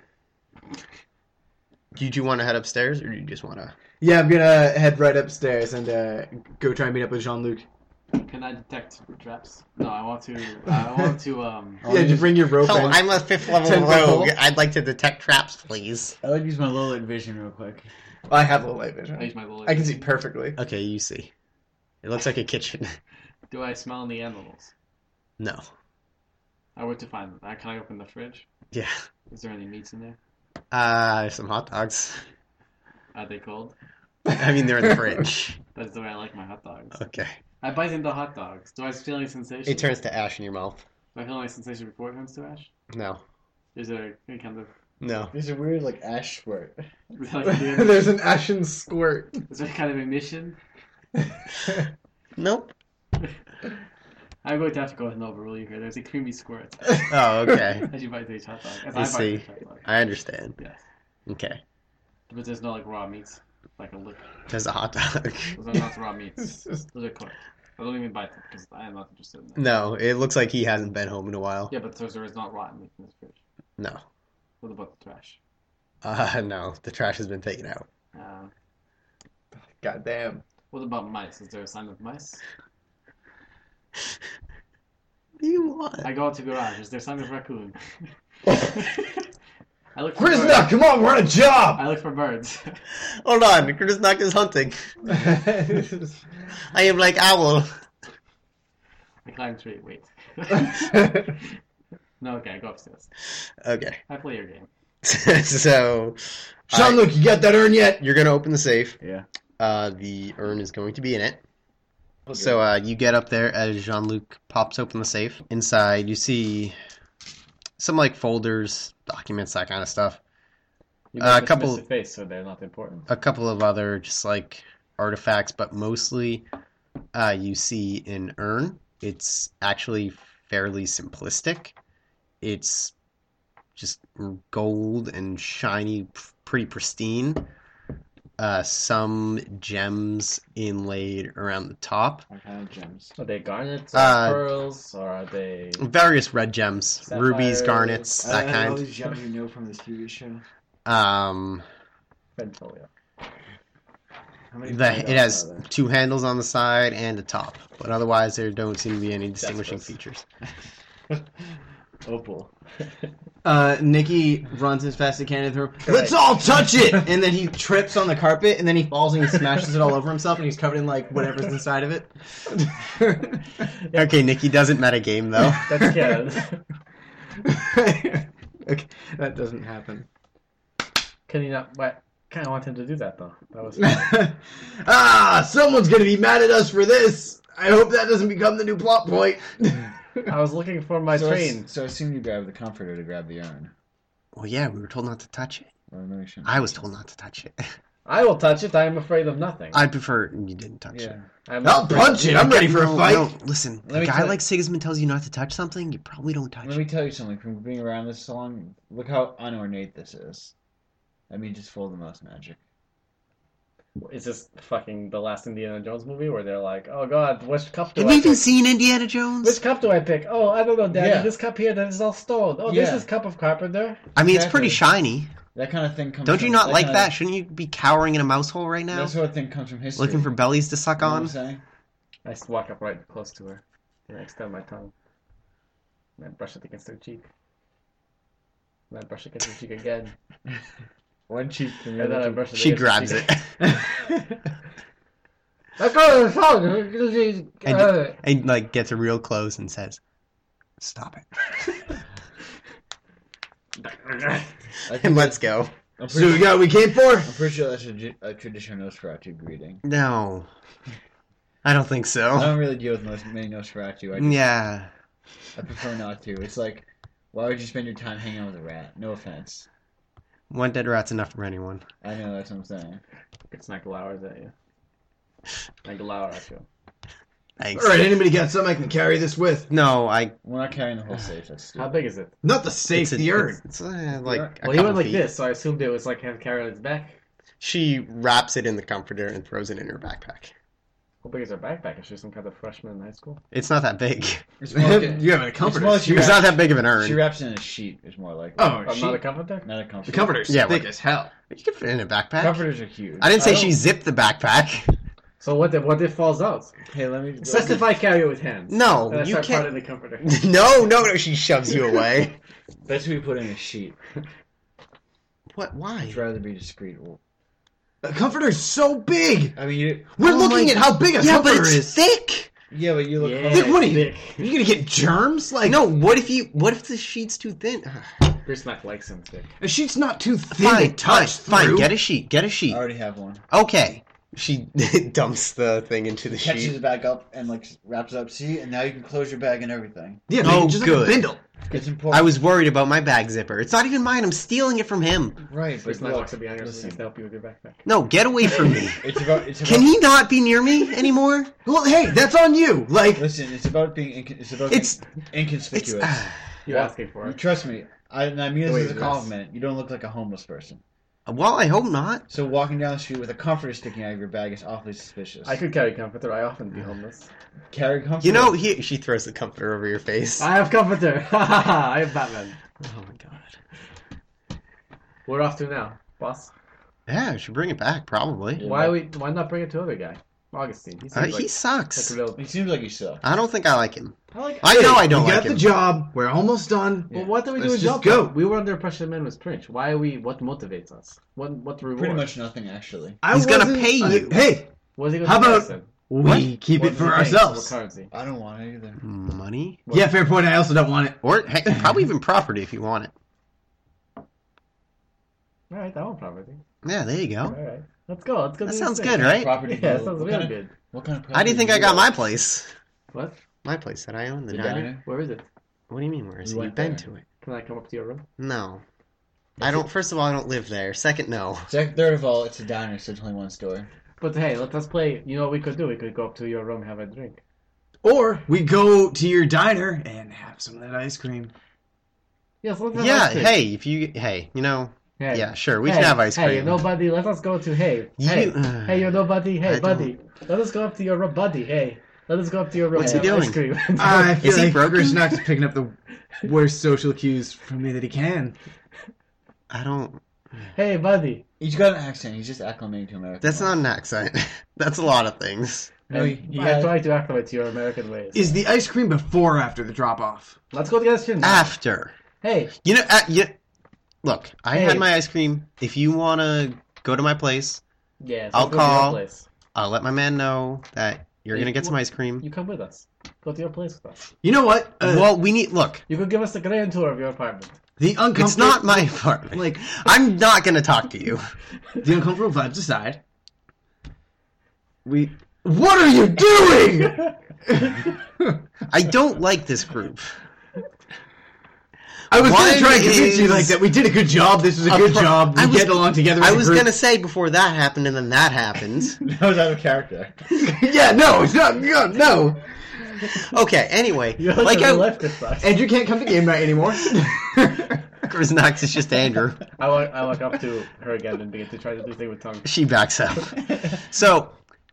did you want to head upstairs, or do you just want to... Yeah, I'm gonna head right upstairs and go try and meet up with Jean-Luc. Can I detect traps? No, I want to. Yeah, Did you bring your rope Oh, in? I'm a 5th level 10th level? rogue. I'd like to detect traps, please. I like to use my low light vision real quick. I have low light vision. I use my little. I can see perfectly. Okay, you see. It looks like a kitchen. Do I smell any animals? No. I were to find them. Can I open the fridge? Yeah. Is there any meats in there? Some hot dogs. Are they cold? I mean, they're in the fridge. That's the way I like my hot dogs. Okay. I bite into hot dogs. Do I feel any sensation? It turns to ash in your mouth. Do I feel any sensation before it turns to ash? No. Is there any kind of? No. There's a weird like ash squirt. Is there, like, There's an ashen squirt. is there any kind of emission? Nope. I'm going to have to go ahead and overrule you here. There's a creamy squirt Oh, okay. as you bite into each hot dog. As I bite see. into each hot dog. I understand. Yes. Okay. But there's no like raw meats, like a lick. There's a hot dog. Those are not raw meats. Those are cooked. I don't even bite them because I am not interested in that. No, it looks like he hasn't been home in a while. Yeah, but there is not rotten meat in this fridge. No. What about the trash? No. The trash has been taken out. Goddamn. What about mice? Is there a sign of mice? What do you want? I go out to garage. Is there a sign of raccoon? I look for Prisoner, birds. come on, we're on a job! I look for birds. Hold on. Grisnocht is hunting. I am like owl. I climb tree. Wait. No, okay, I go upstairs. Okay. I play your game. So, Jean-Luc, you got that urn yet? you're going to open the safe. Yeah. The urn is going to be in it. So you get up there as Jean-Luc pops open the safe. Inside, you see some like folders, documents, that kind of stuff. You A make couple- a face, so they're not important. A couple of other just like artifacts, but mostly you see an urn. It's actually fairly simplistic. It's just gold and shiny, pretty pristine. Some gems inlaid around the top. What kind of gems? Are they garnets or Uh, pearls, or are they? Various red gems, rubies, Sapphires. garnets, that All kind. these gems you know from this TV show. Fenfolio. How many It has are there? 2 handles on the side and a top, but otherwise there don't seem to be any distinguishing That's features. Opal. Nikki runs as fast as he can to the room. Let's all touch it! And then he trips on the carpet, and then he falls and he smashes it all over himself, and he's covered in like whatever's inside of it. Okay, Nikki doesn't metagame though. That's canon. Okay, that doesn't happen. Can you not? What? Kind of want him to do that though. That was. Someone's gonna be mad at us for this. I hope that doesn't become the new plot point. I was looking for my train. So I assume you grab the comforter to grab the urn. Well, yeah, we were told not to touch it. Or maybe we shouldn't. I was told not to touch it. I will touch it. I am afraid of nothing. I'd prefer you didn't touch it. I'll punch it. I'm ready for a fight. No, listen, Let a me guy tell- like Sigismund tells you not to touch something, you probably don't touch Let it. me tell you something. From being around this so long, look how unornate this is. I mean, just full of the most magic. Is this fucking the last Indiana Jones movie where they're like, "Oh God, which cup do Have I you even pick? seen Indiana Jones? Which cup do I pick? Oh, I don't know, Daddy. Yeah. This cup here, that is all stone. Oh, this Yeah. is cup of carpenter. I mean, it's pretty Exactly. shiny. That kind of thing comes. Don't you from, not like kind of- that? Shouldn't you be cowering in a mouse hole right now? That sort of thing comes from history. Looking for bellies to suck You know what on? I'm saying? I just walk up right close to her, and I extend my tongue, and I brush it against her cheek, and I brush it against her cheek again, One cheek from the and then I other. brush it. She against her grabs cheek. it And and like gets real close and says, "Stop it," I think and let's go. I'm So pretty, we got what we came for? I'm pretty sure that's a traditional Nosferatu greeting. No, I don't think I so. don't really deal with many Nosferatu. Yeah, I prefer not to. It's like, why would you spend your time hanging out with a rat? No offense. one dead rat's enough for anyone. I know, that's what I'm saying. It's not glowers at you. I glower at you. Thanks. Alright, anybody got something I can carry this with? No, I. We're not carrying the whole safe. That's How stupid. big is it? Not the safe, the urn. It's like a Well, he went couple like feet. this, so I assumed it was like him carrying its back. She wraps it in the comforter and throws it in her backpack. How big is her backpack? Is she some kind of freshman in high school? It's not that big. It's more like You have a It's comforter. more like It's not that big of an urn. she wraps it in a sheet. Is more like. Oh, I'm not a comforter? Not a the comforter. comforter's Yeah, thick what- as hell. You can fit it in a backpack. Comforters are huge. I didn't say I she don't- zipped the backpack. So what if falls out? Hey, let me. Except if I carry it with hands. No, Then I you start can't. part of the comforter. No, she shoves you away. That's what we put in a sheet. What? Why? I'd rather be discreet. Well, The comforter's so big! I mean, you. We're Oh looking my- at how big a Yeah, but comforter it's is. thick. Yeah, but you look. Yeah. Thick, what are you? Thick. Are you gonna get germs? Like, No, what if the sheet's too thin? Chris Mack likes him thick. a sheet's not too thin Fine, to touch fine. through. Get a sheet. Get a sheet. I already have one. Okay. She dumps the thing into the Catches sheet. it back up and like wraps it up. See, and now you can close your bag and everything. Yeah, Oh, man, just good. like a bindle. It's important. I was worried about my bag zipper. It's not even mine. I'm stealing it from him. right. Chris But Mack look, walks up behind her so he listen. can help you with your backpack. No, get away from me. It's about. It's about. Can he not be near me anymore? Well, hey, that's on you. Like, Listen, it's about being. It's about It's- being inconspicuous. You're Yeah. asking for You it. trust me. And I mean this Wait, as a yes. compliment. You don't look like a homeless person. Well, I hope not. So walking down the street with a comforter sticking out of your bag is awfully suspicious. I could carry comforter. I often be homeless. carry comforter. You know, she throws the comforter over your face. I have comforter. I have Batman. Oh my god. We're off to now, boss. Yeah, I should bring it back, probably. Yeah. Why not bring it to other guy? Augustine. He seems He like sucks. a real. He seems like he sucks. I don't think I like him. I I know I don't we got like the him. job. We're almost done. Well, what do we do Let's in just job? go. We were under the impression the man was cringe. Why are we? What motivates us? What reward? Pretty much nothing, actually. He's gonna wasn't- pay you. Hey, What's he gonna How do about- next then? we keep What it is for he paying? ourselves. What currency? I don't want it either. Money? Yeah, fair point. I also don't want it. Or, heck, probably even property if you want it. All right, I want property. Yeah, there you All go. right, let's go. Let's go. That do sounds this good, thing. right? Property. Yeah, deal. that sounds What real kind of- good. What kind of? How do you think I got my place? What? My place that I own, the The diner? diner? Where is it? What do you mean, where is We it? went You've been there. to it. Can I come up to your room? No. I don't, first of all, I don't live there. Second, no. Third of all, it's a diner, so it's only one store. But hey, let us play. You know what we could do? We could go up to your room, have a drink. Or we go to your diner and have some of that ice cream. Yes, let's have Yeah, ice cream. hey, you know, Hey. yeah, sure, we Hey, can have ice Hey, cream. nobody, let us go to, hey, You- hey, you're nobody, hey, I buddy. Let us go up to your room, buddy, hey. Let us go up to your room What's and he have ice doing? cream. I feel Is he like broken? Chris Knox is picking up the worst social cues from me that he can. I don't, Hey, buddy. He's got an accent. He's just acclimating to America. that's not an accent. That's a lot of things. No, And you I got- try to acclimate to your American ways. Is the ice cream before or after the drop off? Let's go to the ice cream now. After. Hey, Look, I Hey. had my ice cream. If you want to go to my place, yeah, I'll let's go to your call. place. I'll let my man know that you're going to get some ice cream. You come with us. Go to your place with us. You know what? Well, we need... Look, You could give us a grand tour of your apartment. The uncomfortable. it's not my apartment. Like I'm not going to talk to you. the uncomfortable vibes aside. What are you doing? I don't like this group. I was One gonna try and convince you is- like that we did a good job. This was a good job. We I was- get along together. I as a was group. going to say before that happened and then that happened. That was out of character. Yeah, no, it's not. No. Okay, anyway. You're Like a I... leftist, us. Andrew can't come to game night anymore. Chris Knox is just Andrew. I walk up to her again and begin to try to do thing with tongue. She backs up. So...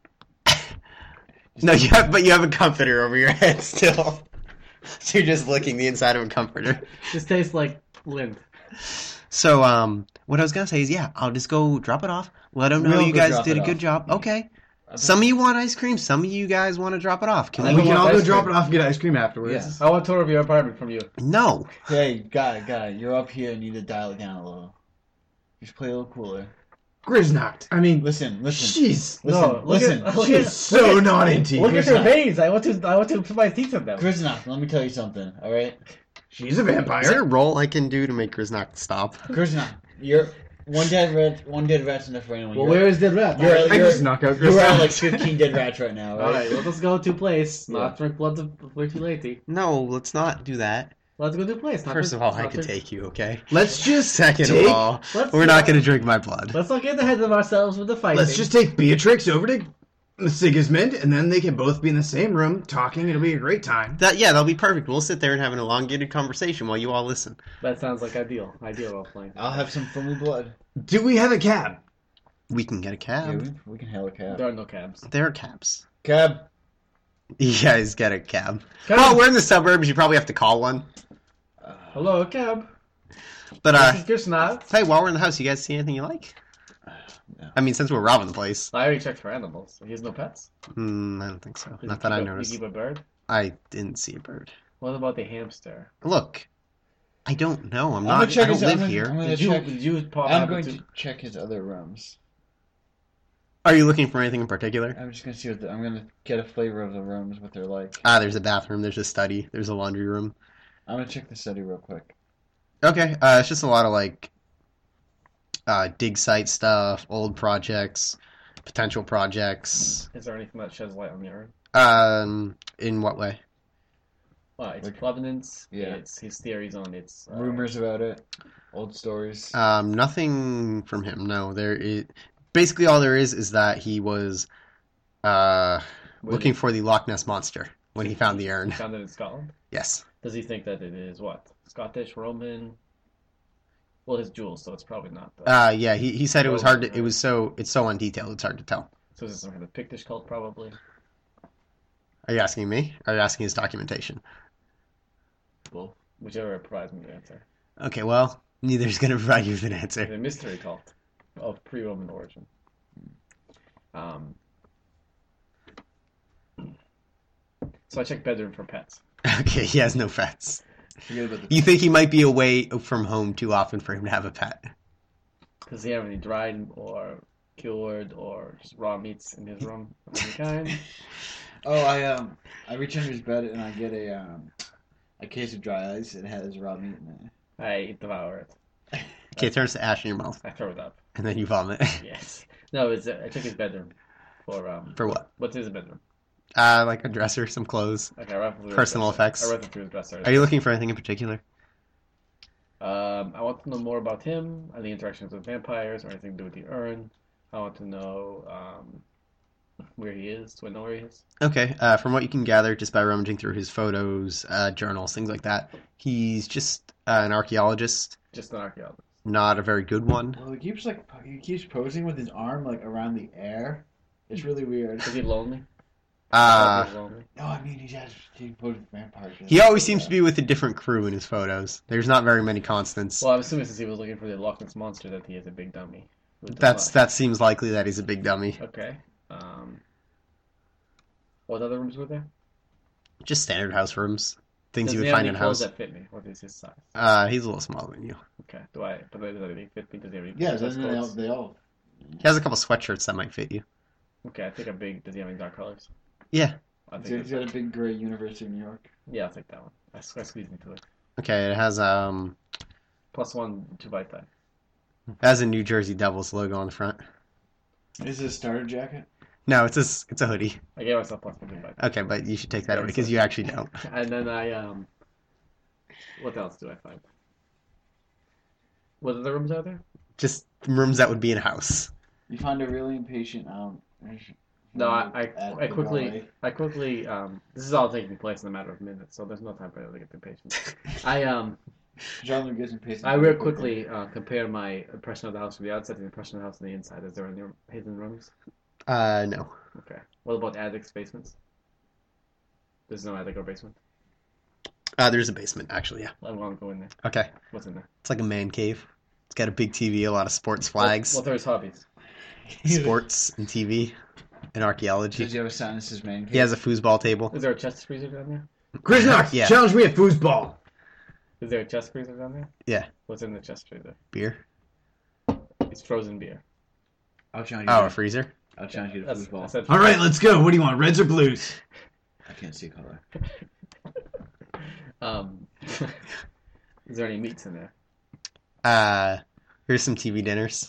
No, you have a comforter over your head still. So you're just licking the inside of a comforter. This tastes like lint. So, what I was gonna say is, yeah, I'll just go drop it off. Let them know We'll you go guys drop did a it good off. job. Okay. Some of you want ice cream. Some of you guys want to drop it off. Can we we? can all go ice drop cream. it off and get ice cream afterwards. I want a tour of your apartment from you. No. Hey, guy, you're up here. You need to dial it down a little. Just play a little cooler. Griznacht. I mean, Listen. she's Listen. she's so not into you. Look at her Griznacht. veins. I want to put my teeth in them. Grisnock, let me tell you something, alright? She's a Is there a vampire. roll I can do to make Grisnock stop? Grisnock, you're one dead rat's enough for anyone. Well, You're- where is the rat? You're- I just knock out You're at Griznacht. like 15 dead rats right now, All right? right, let us go to place. Yeah. Not drink blood before too late. No, let's not do that. Let's go to place. Not First drink- of all, I not could drink- take you, okay? Let's just Second take, of all, Let's we're not going to drink my blood. Let's not get ahead of ourselves with the fighting. Let's just take Beatrix over to Sigismund, and then they can both be in the same room talking. It'll be a great time. That'll be perfect. We'll sit there and have an elongated conversation while you all listen. That sounds like ideal. Ideal role playing. I'll have some filmy blood. Do we have a cab? We can get a Yeah, cab. we can hail a cab. There are no cabs. There are cabs. Cab. You guys get a cab. Cab. Well, we're in the suburbs. You probably have to call one. Hello, cab. But This is Krishnat. hey, while we're in the house, you guys see anything you like? No. I mean, since we're robbing the place, I already checked for animals. He has no pets. I don't think so. Does Not he that I keep noticed. You keep a bird. I didn't see a bird. What about the hamster? Look, I don't know. I'm gonna check I don't his. live I'm gonna, here. I'm gonna Did you check. did you pop I'm out going to- to check his other rooms. Are you looking for anything in particular? I'm just gonna see what I'm gonna get a flavor of the rooms, what they're like. There's a bathroom. There's a study. There's a laundry room. I'm gonna check the study real quick. Okay, it's just a lot of dig site stuff, old projects, potential projects. Is there anything that sheds light on the urn? In what way? Well, it's Like- provenance. Yeah. It's his theories on its Rumors about it, old stories. Nothing from him. No, there is basically all there is that he was looking for the Loch Ness monster when he found the urn. Found it in Scotland. Yes. Does he think that it is what? Scottish, Roman? Well, his jewels, so it's probably not. Yeah. He said it was hard to. It's so undetailed. It's hard to tell. So is it some kind of Pictish cult, probably? Are you asking me? Are you asking his documentation? Well, whichever provides me the answer. Okay. Well, neither's gonna provide you with an answer. The mystery cult of pre-Roman origin. So I checked bedroom for pets. Okay. He has no pets. Forget about the. You think he might be away from home too often for him to have a pet? Does he have any dried or cured or just raw meats in his room of any kind? Oh, I reach under his bed and I get a case of dry ice. It has raw meat in it. I devour it. Okay, it turns to ash in your mouth, I throw it up. and then you vomit. Yes. No, it's I check his bedroom for For what? what's his bedroom? Like a dresser, some clothes. Okay, I rifle through his Personal dresser. effects. I rifle through his dresser. Are you looking for anything in particular? I want to know more about him, any interactions with vampires, or anything to do with the urn. I want to know where he is. Do I know where he is? Okay, from what you can gather just by rummaging through his photos, journals, things like that, he's just an archaeologist, Just an archaeologist. not a very good one. Well, he keeps posing with his arm like around the air. It's really weird. Is he lonely? I thought Uh, he was lonely. No, I mean he posed with vampires. he always seems to be with a different crew in his photos. There's not very many constants. Well, I'm assuming since he was looking for the Loch Ness monster that he is a big dummy. Who does That seems likely that he's a big dummy. not. Okay. What other rooms were there? Just standard house rooms. Things Does you would he have find any in a clothes house. that fit me? What is his size? He's a little smaller than you. Okay. But does everything fit me? Does he have any Yeah, dress codes? they all. He has a couple sweatshirts that might fit you. Okay, I think a big. Does he have any dark colors? Yeah. I think He's got a big gray University of New York. yeah, I'll take that one. I squeezed into it. Okay, it has +1, 2 Vitae. a New Jersey Devils logo on the front. Is it a starter jacket? No, it's a hoodie. I gave myself +1, 2 Vitae. Okay, but you should take that Yeah, out because you actually don't. And then what else do I find? What other rooms are there? Just rooms that would be in a house. You find a really impatient. No, I at the quickly. ballet. This is all taking place in a matter of minutes, so there's no time for me to get impatient. Jean-Luc gets impatient. I real quickly compare my impression of the house from the outside to the impression of the house from the inside. Is there any hidden rooms? No. Okay. What about attics, basements? There's no attic or basement. There's a basement, actually, yeah. I want to go in there. Okay. What's in there? It's like a man cave. It's got a big TV, a lot of sports flags, What are his hobbies? sports and TV, and archaeology. Does he have a Sinus's man cave? He has a foosball table. Is there a chest freezer down there? Chris Knox, Yeah. challenge me at foosball. Is there a chest freezer down there? Yeah. What's in the chest freezer? Beer. It's frozen beer. I'll challenge you. Oh, a freezer. I'll challenge you to That's, football. I said All right, let's go. What do you want, Reds or Blues? I can't see color. Is there any meats in there? Here's some TV dinners.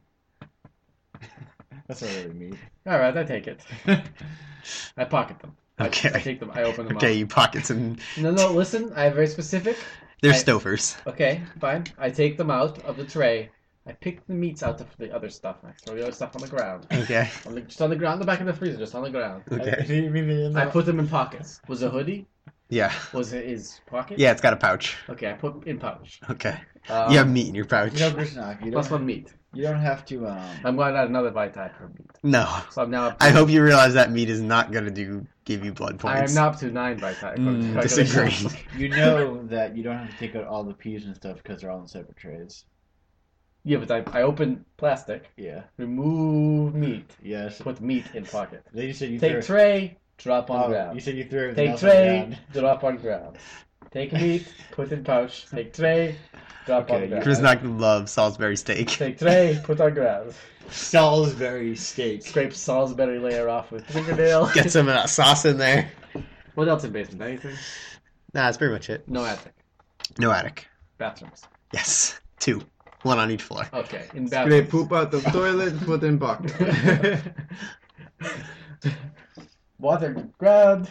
That's not really me. All right, I take it. I pocket them. Okay. I take them. I open them Okay, up. you pocket some. No, listen. I'm very specific. They're I- Stofers. Okay, fine. I take them out of the tray. I pick the meats out of the other stuff. And I throw the other stuff on the ground. Okay. Just on the ground, the back of the freezer, just on the ground. Okay. You mean I put them in pockets. Was a hoodie? Yeah. Was it his pocket? Yeah, it's got a pouch. Okay, I put in pouch. Okay. You have meat in your pouch. You know, Krishnak, +1 meat. you don't have to. I'm going to add another Vitae for meat. No. So I'm now. Up I hope you realize that meat is not going to give you blood I points. am now up to 9 Vitae. Disagree. You know that you don't have to take out all the peas and stuff because they're all in separate trays. Yeah, but I open plastic, Yeah. remove meat, Yes. put meat in pocket. Then you said you Take tray, drop on You ground. said you threw everything Take else on the tray, ground. drop on ground. Take meat, put in pouch. Take tray, drop Okay, on ground. Chris not going to love Salisbury steak. Take tray, put on ground. Salisbury steak. Scrape Salisbury layer off with fingernail. Get some of that sauce in there. What else in basement? Anything? Nah, that's pretty much it. No attic. No attic. Bathrooms. Yes. 2. 1 on each floor. Okay, in They bathrooms. poop out the toilet and put in bucket. Water ground.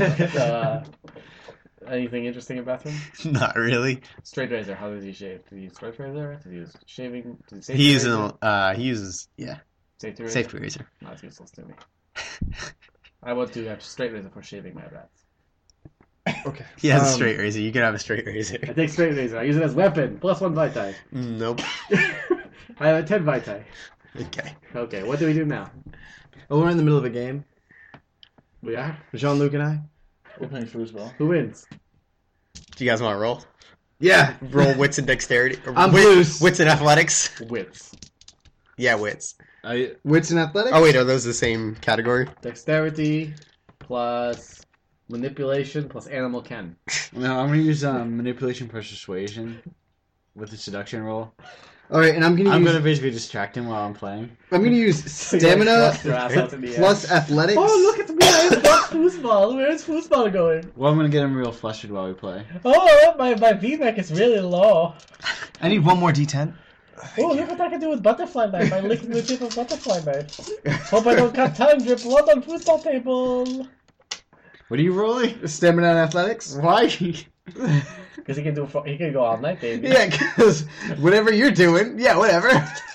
Anything interesting in bathroom? Not really. Straight razor. How does he shave? Does he use straight razor? Does he use shaving? Does He uses safety razor? safety razor. No, it's useless to me. I want to have straight razor for shaving my rats. Okay. He has a straight razor. You can have a straight razor. I take straight razor. I use it as weapon. +1 Vitae. Nope. I have 10 Vitae. Okay. Okay, what do we do now? Oh, we're in the middle of a game. We are? Jean-Luc and I. We're playing foosball. Who wins? Do you guys want to roll? Yeah. Roll wits and dexterity. I'm Blues. Wits and athletics. Wits. Yeah, wits. Wits and athletics. Oh wait, are those the same category? Dexterity plus manipulation plus animal ken. No, I'm gonna use manipulation plus persuasion with the seduction roll. All right, and I'm I'm gonna gonna basically distract him while I'm playing. use stamina Thrust your ass out in the air. plus athletics. Oh, look at me! I have got foosball. Where's foosball going? Well, I'm gonna get him real flustered while we play. Oh, my VMAX is really low. I need one more D10. Oh, look what I can do with butterfly knife. I'm licking the tip of butterfly knife. Hope I don't cut time drip blood on foosball table. What are you rolling? Stamina and athletics. Why? Because he can go all night, baby. Yeah, because whatever you're doing, yeah, whatever.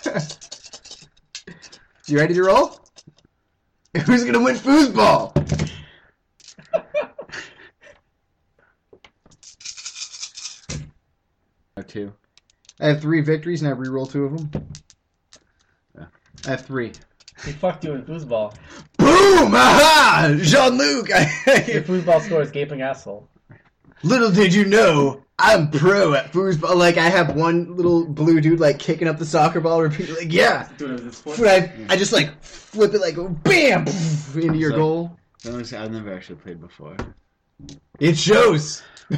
You ready to roll? Who's gonna win foosball? 2. I have 3 victories and I reroll 2 of them. Yeah. I have 3. He fucked you in foosball. Boom! Aha! Jean-Luc! Your foosball score is gaping asshole. Little did you know, I'm pro at foosball. Like, I have one little blue dude, like, kicking up the soccer ball, repeatedly, like, yeah! Doing it as a sport. I just, like, flip it, like, bam! Into your So- goal. I've never actually played before. It shows.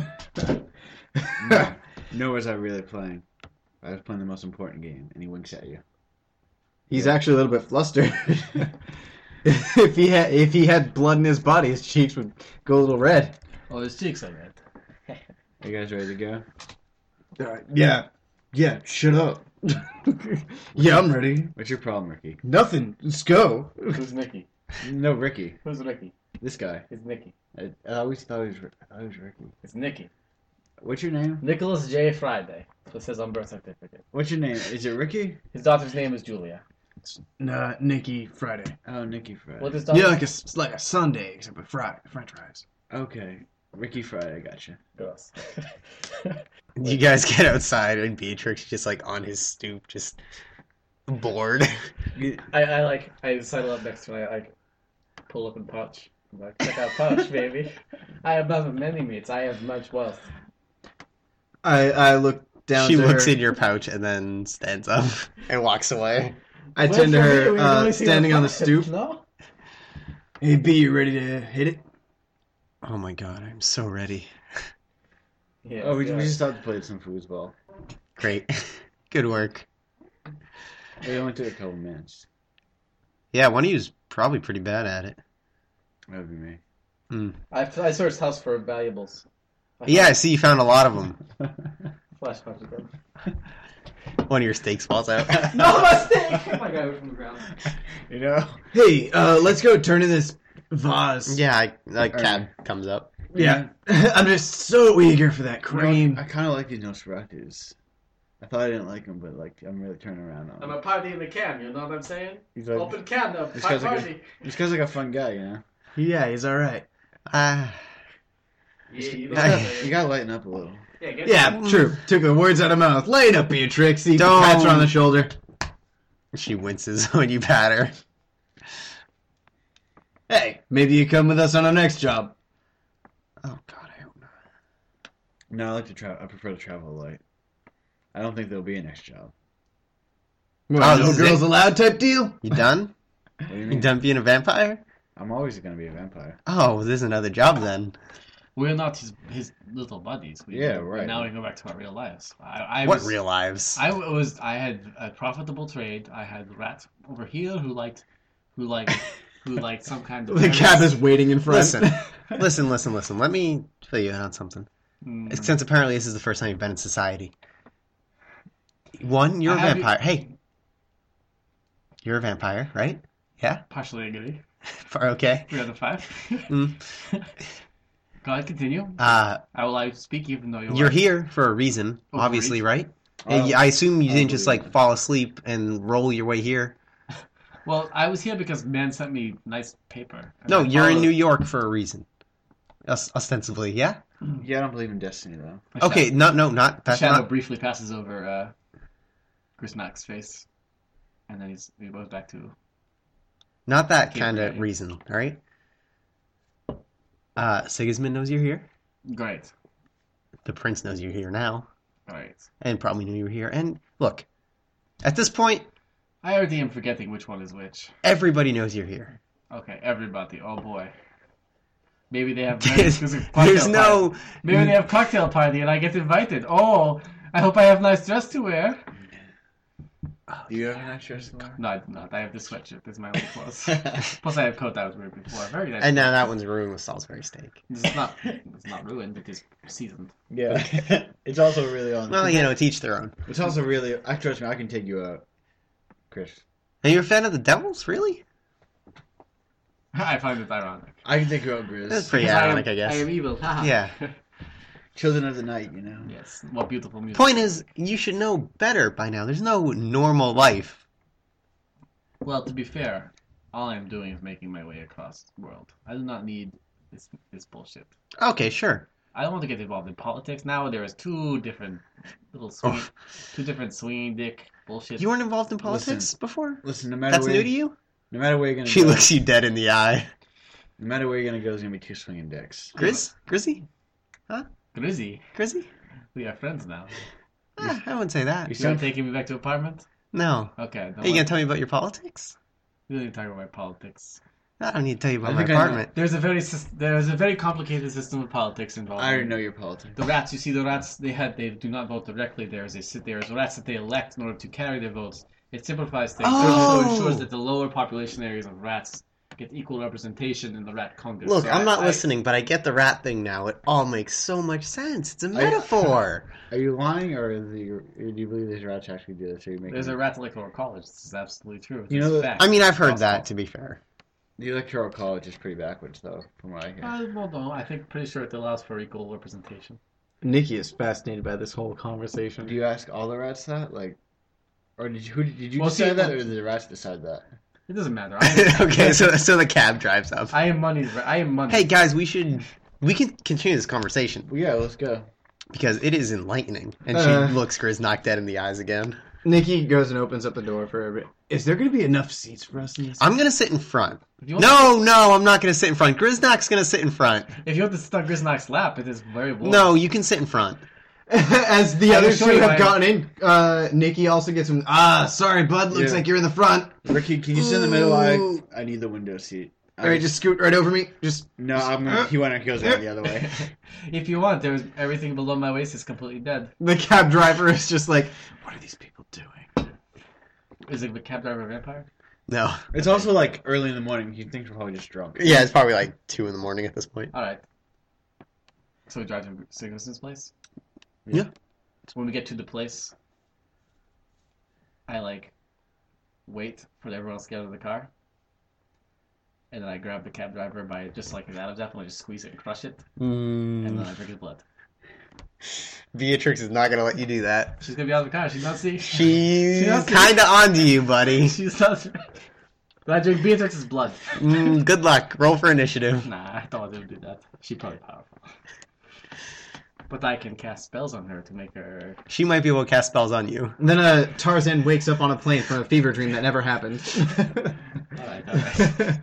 Nor was I really playing. I was playing the most important game, and he winks at you. He's actually a little bit flustered. If he had blood in his body, his cheeks would go a little red. Oh, his cheeks are red. Are you guys ready to go? Yeah. Yeah, shut up. Yeah, I'm ready. What's your problem, Ricky? Nothing. Let's go. Who's Nicky? No, Ricky. Who's Ricky? This guy. It's Nicky. I always thought he was Ricky. It's Nicky. What's your name? Nicholas J. Friday. So it says on birth certificate. What's your name? Is it Ricky? His daughter's name is Julia. Nah, Nikki Friday. Oh, Nicky Friday. What is daughter? Yeah, like a Sunday, except with French fries. Okay. Ricky Friday, I gotcha. Gross. You guys get outside and Beatrix just like on his stoop, just bored. I sidle up next to him. I pull up and pouch. I'm like, check out pouch, baby. I have not many mates. I have much wealth. I look down. She to looks her. in your pouch and then stands up and walks away. I Well, tend to for me, her, we've only seen standing a on the pouch, stoop. No? Hey, B, you ready to hit it? Oh my god, I'm so ready. Yeah, Oh, we yeah. just stopped to play some foosball. Great. Good work. We only took a couple minutes. Yeah, one of you's probably pretty bad at it. That would be me. I searched house for valuables. Yeah, I see you found a lot of them. Flash punch them. One of your steaks falls out. No mistake! Oh my god, from the ground. You know? Hey, let's go turn in this vase. Yeah, cab comes up. Yeah. I'm just so eager for that cream. I kind of like these Nosferatus. I thought I didn't like them, but like I'm really turning around on I'm them. a party in the can, you know what I'm saying? He's like, Open can, this pie guy's party. this guy's like a fun guy, you know? Yeah, he's all right. Yeah, you know what I'm saying. You gotta lighten up a little. Yeah, get Yeah, true. Took the words out of my mouth. Lay it up, Beatrix. He Don't. pats her on the shoulder. She winces when you pat her. Hey, maybe you come with us on our next job. Oh god, I hope not. No, I like to travel. I prefer to travel light. I don't think there'll be a next job. What, Oh, no this is girls it? allowed type deal? You done? What do you You mean? done being a vampire? I'm always gonna be a vampire. Oh, there's another job then. We're not his little buddies. Yeah, right. Now we go back to our real lives. I What was, real lives? I had a profitable trade. I had the rat over here who liked some kind of The cab is waiting in front. Listen. Let me fill you in on something. Mm. Since apparently this is the first time you've been in society. One, you're a I have vampire. Hey. You're a vampire, right? Yeah? Partially agree. Okay. 3 out of 5. Mm. Go ahead, continue. Uh, I will speak even though you're here for a reason, Oh, obviously, for right? Oh, I assume you I didn't just believe like it. fall asleep and roll your way here. Well, I was here because man sent me nice paper. And No, I you're in followed- New York for a reason. Ostensibly, yeah? Yeah, I don't believe in destiny though. A Okay, shadow, not that's shadow not. briefly passes over Chris Mack's face, and then he goes back to. Not that Keep kind of reading. reason, all right? Sigismund knows you're here. Great. The prince knows you're here now, Great. and probably knew you were here. And look, at this point, I already am forgetting which one is which. everybody knows you're here. Okay, everybody. Oh boy. Maybe they have very exclusive cocktail There's no. party. Maybe they have cocktail party and I get invited. Oh, I hope I have nice dress to wear. Do you have an extras tomorrow? No, I do not. I have this sweatshirt. This is my only clothes. Plus, I have a coat that I was wearing before. Very nice. And now that one's ruined with Salisbury steak. It's not ruined. It is seasoned. Yeah. It's also really on. Well, you know, it's each their own. It's also really. Trust me, I can take you out, Chris. Are you a fan of the Devils, really? I find it ironic. I can take you out, Grizz. That's pretty Because ironic, I guess. I am evil. Haha. Yeah. Children of the night, you know. Yes. What beautiful music. Point is, you should know better by now. There's no normal life. Well, to be fair, all I am doing is making my way across the world. I do not need this bullshit. Okay, sure. I don't want to get involved in politics. Now there is two different swinging dick bullshit. You weren't involved in politics Listen. before? Listen, no matter That's where new to you? no matter where you're gonna She go, looks you dead in the eye. no matter where you're gonna go, there's gonna be 2 swinging dicks. Grizzy? Grizzy. Grizzy? We are friends now. I wouldn't say that. You You want sound taking me back to apartment? No. Okay. Are you going to tell me about your politics? We don't need to talk about my politics. I don't need to tell you about my apartment. There's a very complicated system of politics involved. I already know your politics. The rats, you see, they do not vote directly. They sit there as rats that they elect in order to carry their votes. It simplifies things. Oh! So it ensures that the lower population areas of rats get equal representation in the rat Congress. Look, So I'm not listening, but I get the rat thing now. It all makes so much sense. It's a metaphor. Are you lying, or do you believe these rats actually do this? Or There's a rat electoral college. This is absolutely true. You know, I mean, I've heard that, to be fair. The electoral college is pretty backwards, though, from what I hear. Well, no, I think pretty sure it allows for equal representation. Nikki is fascinated by this whole conversation. Do you ask all the rats that, like, or did you Well, decide that, or did the rats decide that? It doesn't matter. Okay, so the cab drives up. I am money. Hey guys, we can continue this conversation Well, yeah, let's go. because it is enlightening. And she looks Griznok dead in the eyes again. Nikki goes and opens up the door for every. Is there going to be enough seats for us in this? I'm gonna sit in front. No, I'm not gonna sit in front. Griznok's gonna sit in front. If you want to sit on Griznok's lap, it is very boring. No, you can sit in front. As the I other will show two you have my- gotten in, Nikki also gets him. Sorry, bud. Looks Yeah. like you're in the front. Ricky, can you sit in the middle? Ooh. I need the window seat. All right, just scoot right over me. Just No, he goes around the other way. If you want, there's everything below my waist is completely dead. the cab driver is just like, what are these people doing? Is it the cab driver a vampire? No. It's also like early in the morning. He thinks we're probably just drunk. Yeah, it's probably like 2 a.m. at this point. All right. So we drive to Sigurdsson's place. Yeah. So when we get to the place, I wait for everyone else to get out of the car, and then I grab the cab driver by just like an Adam's apple and I just squeeze it and crush it, and then I drink his blood. Beatrix is not gonna let you do that. She's gonna be out of the car. She's not seeing. She's not kind of onto you, buddy. She's not. But I drink Beatrix's blood. Good luck. Roll for initiative. Nah, I thought I would do that. She's probably powerful. But I can cast spells on her to make her. She might be able to cast spells on you. And then Tarzan wakes up on a plane from a fever dream that never happened. Alright.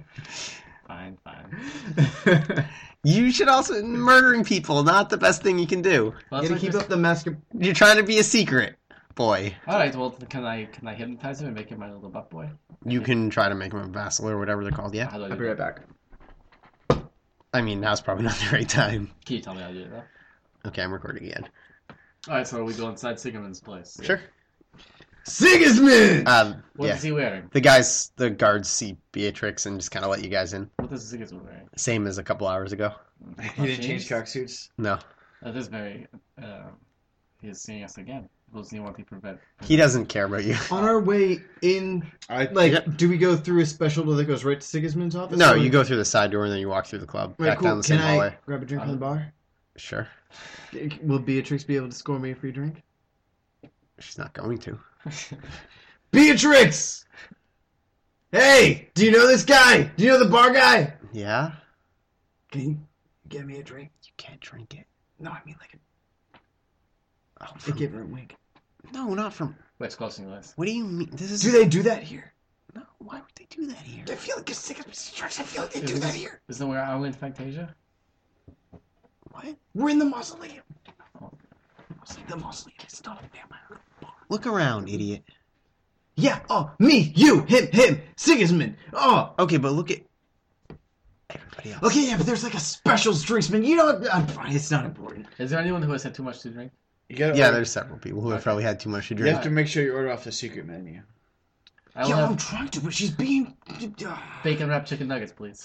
Fine. You should also murdering people. Not the best thing you can do. Well, Gotta keep up the mask. You're trying to be a secret boy. Alright, well, can I hypnotize him and make him my little butt boy? You can try to make him a vassal or whatever they're called. Yeah. How do I I'll do be that? right back. I mean, now's probably not the right time. Can you tell me how to do that? Okay, I'm recording again. Alright, so we go inside Sigmund's place. Sure. Sigismund! What Yeah. is he wearing? The guards see Beatrix and just kind of let you guys in. What is Sigismund wearing? Same as a couple hours ago. He didn't change tracksuits. No. That is very. He is seeing us again. Does he want to prevent? He doesn't care about you. On our way in, do we go through a special door that goes right to Sigismund's office? No, Or- you go through the side door and then you walk through the club. Right, back cool. down the same Can hallway. I grab a drink from the bar? Sure. Will Beatrix be able to score me a free drink? She's not going to. Beatrix! Hey! Do you know this guy? Do you know the bar guy? Yeah? Can you get me a drink? You can't drink it. No, I mean like Oh, a give her a wink. No, not from... What's closing the list? What do you mean? This is... Do they do that here? No, why would they do that here? I feel like it's Sigismund's church. I feel like they do that here. Isn't where I went Fantasia? What? We're in the mausoleum. The mausoleum is not a vampire bar. Look around, idiot. Yeah, me, you, him, Sigismund. Oh, Okay, but look at... everybody else. okay, yeah, but there's like a special drinksman. You know what? I'm fine. It's not important. Is there anyone who has had too much to drink? You gotta Yeah, order- there's several people who have probably had too much to You drink. have to make sure you order off the secret menu. I will Yo, I'm have trying to, but she's being. bacon wrapped chicken nuggets, please.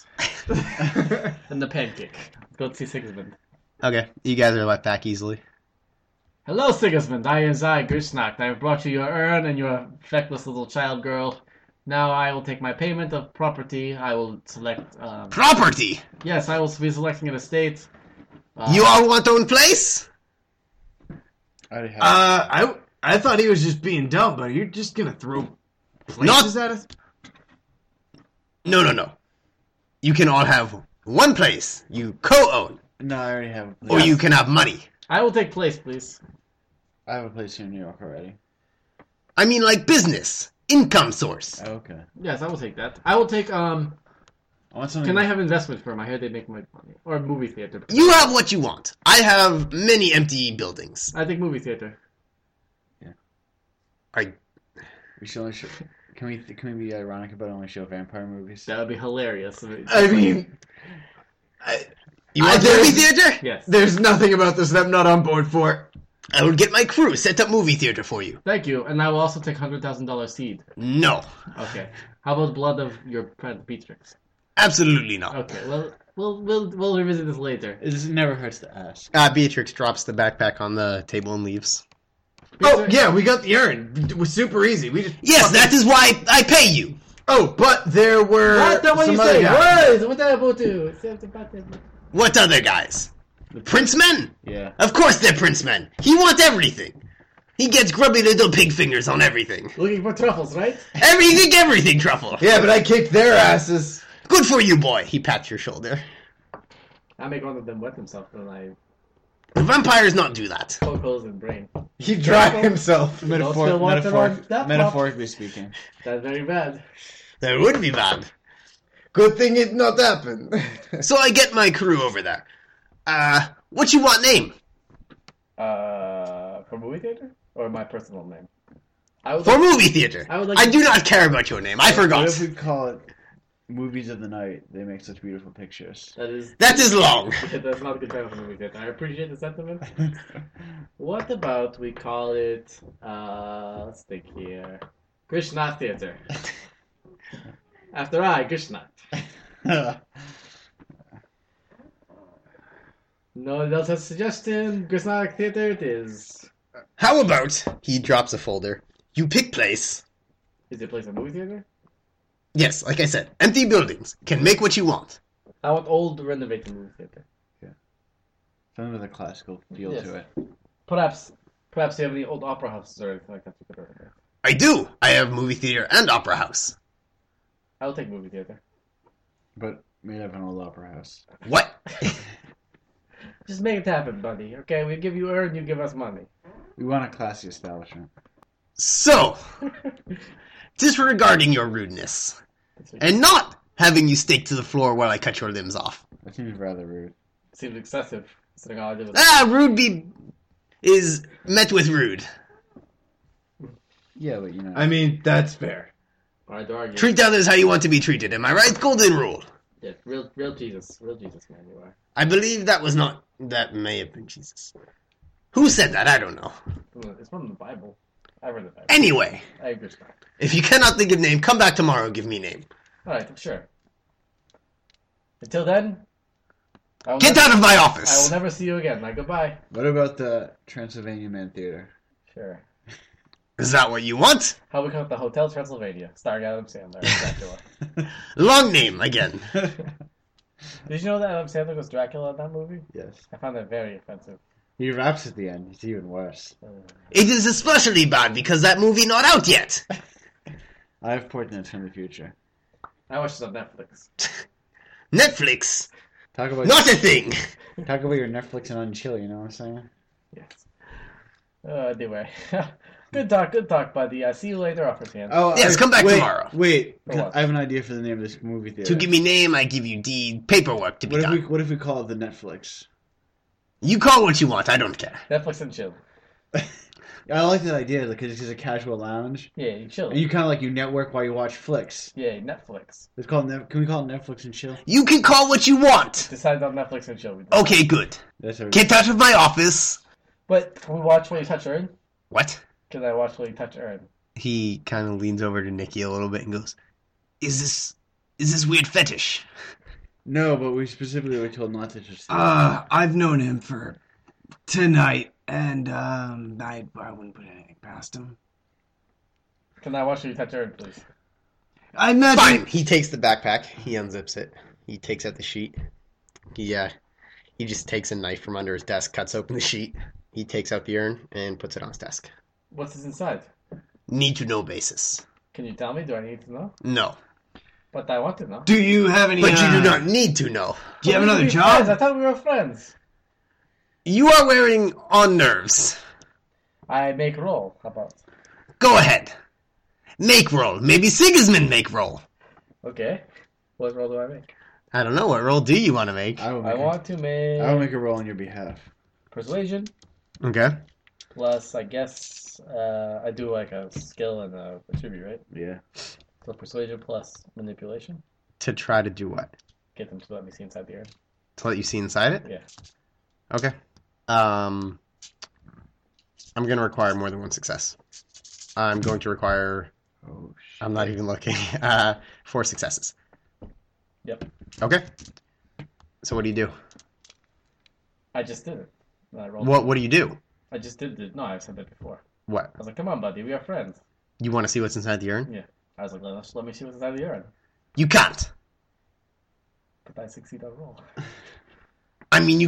And the pancake. Go see Sigismund. Okay, you guys are let back easily. Hello, Sigismund. I am Zai Grishnacht. I have brought you your urn and your feckless little child girl. Now I will take my payment of property. I will select. Property! Yes, I will be selecting an estate. You all want to own place? I already have. I thought he was just being dumb, but you're just gonna throw places at us? No. You can all have one place you co-own, No, I already have. or you can have money. I will take place, please. I have a place here in New York already. I mean, like business, income source. Oh, okay. Yes, I will take that. I will take. I want something. Can I have investment firm? I hear they make my money. Or a movie theater. You have what you want. I have many empty buildings. I think movie theater. I We should only Can we be ironic about only show vampire movies? That would be hilarious. I mean, You want the movie theater? Yes. there's nothing about this that I'm not on board for. I will get my crew set up movie theater for you. Thank you, and I will also take $100,000 seed. No, Okay. How about blood of your friend Beatrix? absolutely not. Okay. Well, we'll revisit this later. It never hurts to ask. Beatrix drops the backpack on the table and leaves. Oh, yeah, we got the urn. It was super easy. We just Yes, that is why I pay you. Oh, but there were What? What some you other say? guys. What did I about to? What other guys? Princemen? Yeah. Of course they're princemen. He wants everything. He gets grubby little pig fingers on everything. Looking for truffles, right? Everything, Truffle. Yeah, but I kicked their asses. Good for you, boy. He pats your shoulder. I make one of them wet himself when I Vampires not do that. poke holes in brain. He dried himself. still want them on that Metaphorically speaking. That's very bad. That would be bad. Good thing it not happened. So I get my crew over there. What you want name? For movie theater or my personal name? I would For like, movie theater. I would like I to- do not care about your name. I What forgot. if we call it Movies of the Night? They make such beautiful pictures. That is. That is long. That's not a good title for movie theater. I appreciate the sentiment. What about we call it? Let's think here. Krishna Theater. After I, Krishna. No one else has a suggestion. Krishna Theater it is. How about he drops a folder? You pick place. Is it a place a movie theater? Yes, like I said, empty buildings can make what you want. I want old renovated movie theater. Something with a classical feel Yes. to it. Perhaps you have any old opera houses or anything like that you could renovate. I do. I have movie theater and opera house. I'll take movie theater. But made of an old opera house. What? Just make it happen, buddy. Okay, we give you earn, you give us money. We want a classy establishment. So, disregarding your rudeness and not having you stake to the floor while I cut your limbs off. That seems rather rude. Seems excessive. Considering all I did was Rude is met with rude. Yeah, but you know. I mean, that's fair. hard to argue. Treat others how you want to be treated. Am I right? Golden rule. Yeah, real Jesus, man, you are. I believe that was not. That may have been Jesus. Who said that? I don't know. It's from the Bible. I read the Bible. Anyway, I agree. if you cannot think of name, come back tomorrow and give me name. All right, sure. Until then, Get out of my I will office! never see you again. Like, goodbye. What about the Transylvania Man Theater? Sure. Is that what you want? How we come up the Hotel Transylvania, starring Adam Sandler as Dracula. Long name again. Did you know that Adam Sandler was Dracula in that movie? Yes. I found that very offensive. He raps at the end. It's even worse. It is especially bad because that movie not out yet. I have portents from the future. I watched it on Netflix. Netflix, Talk about not a thing. talk about your Netflix and unchill. You know what I'm saying? Yes. Anyway, good talk, buddy. See you later, Office Hands. Oh, Yes, come back tomorrow. Wait, For what? I have an idea for the name of this movie theater. To give me name, I give you deed, paperwork to be done. What if we call it the Netflix? You call what you want, I don't care. Netflix and chill. I like that idea because it's just a casual lounge. Yeah, you chill. And you kind of like you network while you watch flicks. Yeah, Netflix. It's called. Can we call it Netflix and chill? You can call what you want. Decided on Netflix and chill. We did. Okay, good. That's our. Get out of my office. But can we watch Will You Touch Earn? What? Can I watch Will You Touch Earn? He kind of leans over to Nikki a little bit and goes, Is this weird fetish? No, but we specifically were told not to just. I've known him for tonight, and I wouldn't put anything past him. Can I watch Will You Touch Earn, please? I imagine. Fine. He takes the backpack. He unzips it. He takes out the sheet. He just takes a knife from under his desk, cuts open the sheet. He takes out the urn and puts it on his desk. What's this inside? Need to know basis. Can you tell me? Do I need to know? No. But I want to know. Do you have any? But you do not need to know. Do you have We another could be friends. I job? thought we were friends. You are wearing on nerves. I make roll. How about? Go ahead. Make roll. Maybe Sigismund make roll. Okay. What roll do I make? I don't know. What roll do you want to make? I will I make. want to make I will make a roll on your behalf. persuasion. Okay. plus, I guess, I do like a skill and a tribute, right? Yeah. So persuasion plus manipulation. To try to do what? Get them to let me see inside the urn. To let you see inside it? Yeah. Okay. I'm going to require more than one success. I'm going to require... Oh, shit. I'm not even looking. 4 successes. Yep. Okay. So what do you do? I just did it. I rolled What do you do? I just did it. No, I've said that before. What? I was like, come on, buddy, we are friends. You want to see what's inside the urn? Yeah. I was like, let me see what's inside the urn. You can't. But I succeed on roll. I mean,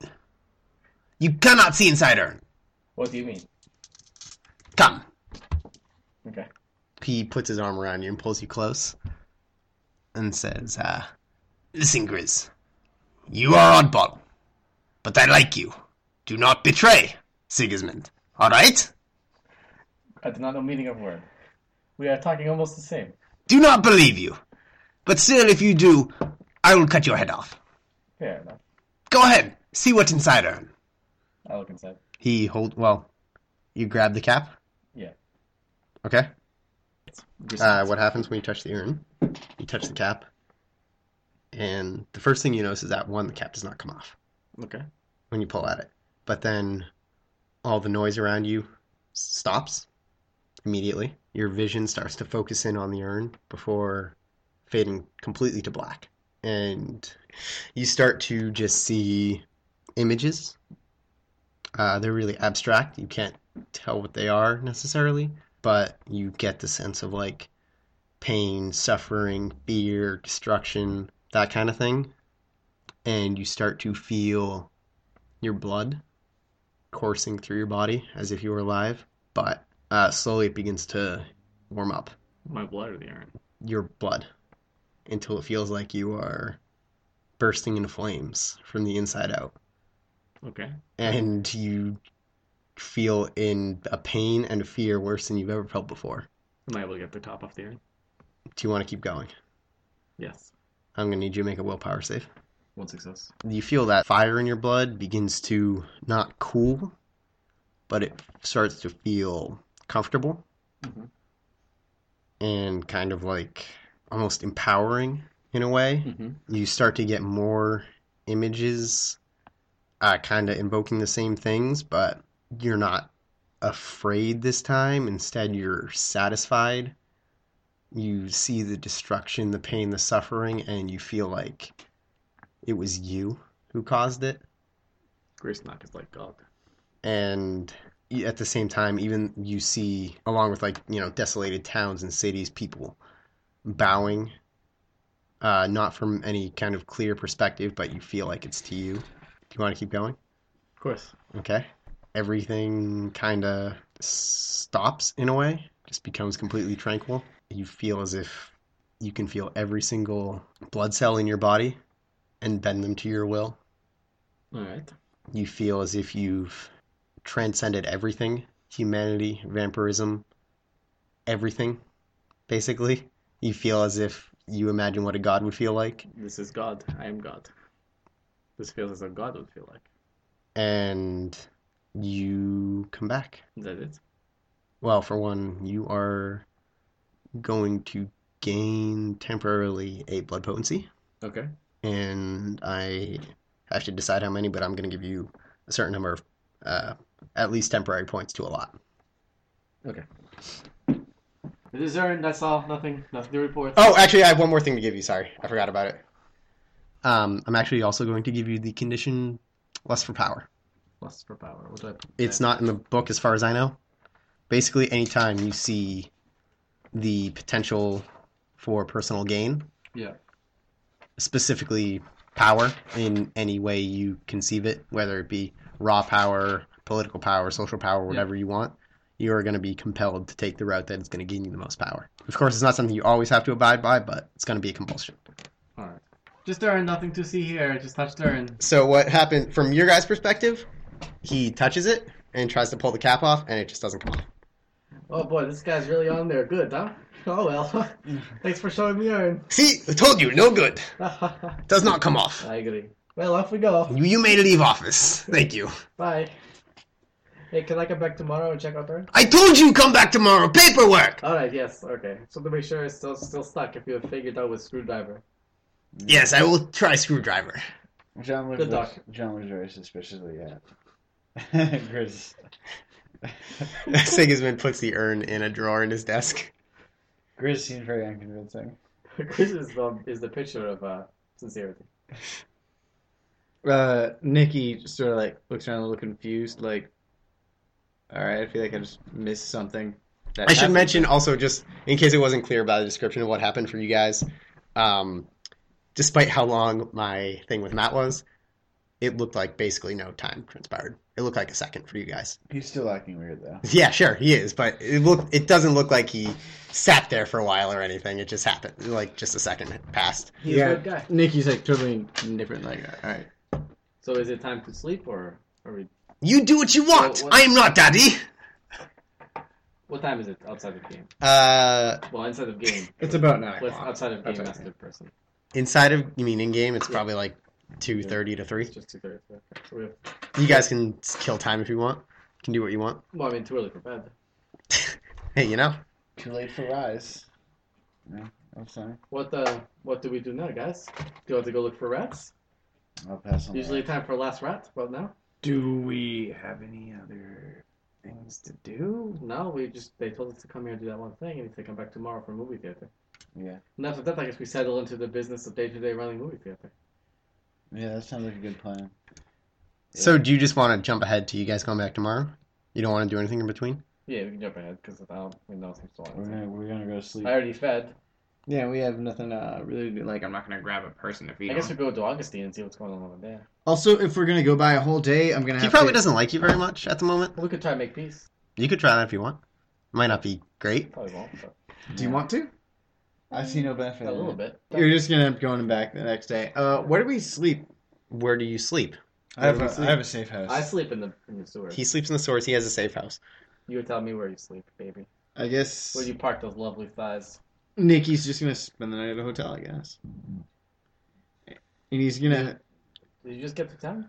you cannot see inside urn. What do you mean? Come. Okay. He puts his arm around you and pulls you close and says, listen, Grizz. You are oddball, but I like you. Do not betray Sigismund. All right? I do not know meaning of word. We are talking almost the same. Do not believe you. But still, if you do, I will cut your head off. Fair enough. Go ahead. See what's inside urn. I look inside. You grab the cap? Yeah. Okay. What happens when you touch the urn? You touch the cap, and the first thing you notice is that, one, the cap does not come off Okay. when you pull at it. But then all the noise around you stops immediately. Your vision starts to focus in on the urn before fading completely to black. And you start to just see images. They're really abstract. You can't tell what they are necessarily, but you get the sense of like pain, suffering, fear, destruction, that kind of thing. And you start to feel your blood coursing through your body as if you were alive, but slowly it begins to warm up. My blood or the urn? Your blood, until it feels like you are bursting into flames from the inside out. Okay. And you feel in a pain and a fear worse than you've ever felt before. Am I able to get the top off the urn? Do you want to keep going? Yes. I'm going to need you to make a willpower save. 1 success. You feel that fire in your blood begins to not cool, but it starts to feel comfortable. Mhm. And kind of like almost empowering in a way. Mm-hmm. You start to get more images kind of invoking the same things, but you're not afraid this time. Instead, you're satisfied. You see the destruction, the pain, the suffering, and you feel like it was you who caused it. Gristnock is like God. And at the same time, even you see, along with desolated towns and cities, people bowing, not from any kind of clear perspective, but you feel like it's to you. Do you want to keep going? Of course. Okay. Everything kind of stops in a way, just becomes completely tranquil. You feel as if you can feel every single blood cell in your body and bend them to your will. All right. You feel as if you've transcended everything, humanity, vampirism, everything, basically. You feel as if you imagine what a god would feel like. This is God. I am God. This feels as a God would feel like. And you come back. Is that it? Well, for one, you are going to gain temporarily 8 blood potency. Okay. And I have to decide how many, but I'm going to give you a certain number of at least temporary points to a lot. Okay. It is earned, that's all. Nothing to report. Oh, actually, I have one more thing to give you. Sorry, I forgot about it. I'm actually also going to give you the condition Lust for Power. Lust for power. What do I put? It's not in the book as far as I know. Basically, anytime you see the potential for personal gain, Yeah. specifically power in any way you conceive it, whether it be raw power, political power, social power, whatever you want, you are going to be compelled to take the route that is going to gain you the most power. Of course, it's not something you always have to abide by, but it's going to be a compulsion. All right. Just earn, nothing to see here. Just touch the urn. So what happened, from your guys' perspective, he touches it and tries to pull the cap off, and it just doesn't come off. Oh boy, this guy's really on there. Good, huh? Oh well. Thanks for showing me urn. See, I told you, no good. Does not come off. I agree. Well, off we go. You may leave office. Thank you. Bye. Hey, can I come back tomorrow and check out there? I told you come back tomorrow. Paperwork. All right. Yes. Okay. So to make sure it's still stuck, if you have figured out with screwdriver. Yes, I will try screwdriver. John Good luck. looks very suspiciously at Grizz. Sigismund puts the urn in a drawer in his desk. Grizz seems very unconvincing. Chris is the picture of sincerity. Nikki just sort of like looks around a little confused, like, all right, I feel like I just missed something. I should mention also, just in case it wasn't clear about the description of what happened for you guys, despite how long my thing with Matt was, it looked like basically no time transpired. It looked like a second for you guys. He's still acting weird though. Yeah, sure, he is, but it doesn't look like he sat there for a while or anything. It just happened, like just a second passed. He's a good guy. Nikki's like totally different. Like, all right. So is it time to sleep or are we? You do what you want. What- I am not daddy. What time is it outside of game? Well, inside of game. It's about 9 What's o'clock. outside of game Outside as of the person? Inside of, you mean in game? It's probably like 2:30 to 3. It's just 2:30. Okay. So we have. You guys can kill time if you want. You can do what you want. Well, I mean, too early for bed. Hey, you know. Too late for rise. No, I'm sorry. What do we do now, guys? Do you want to go look for rats? I'll pass on. Usually that. time for a last rat. Well, now? Do we have any other things to do? No, they told us to come here and do that one thing, and to come back tomorrow for movie theater. Yeah. And after that, I guess we settle into the business of day-to-day running movie theater. Yeah, that sounds like a good plan. So do you just want to jump ahead to you guys going back tomorrow? You don't want to do anything in between? Yeah, we can jump ahead because I don't know if it's We're gonna go sleep. I already fed. Yeah, we have nothing really to do. Like, I'm not gonna grab a person if you I guess we go to Augustine and see what's going on over there. Also, if we're gonna go by a whole day, I'm gonna He have probably to... doesn't like you very much at the moment. We could try and make peace. You could try that if you want. Might not be great. Probably won't, but Do you want to? I see no benefit. a in little it. bit. You're just gonna end up going back the next day. Where do we sleep? Where do you sleep? I have a safe house. I sleep in the sewers. He sleeps in the stores. He has a safe house. You would tell me where you sleep, baby. I guess Where you park those lovely thighs. Nikki's just gonna spend the night at a hotel, I guess. And he's gonna, Did you just get to town?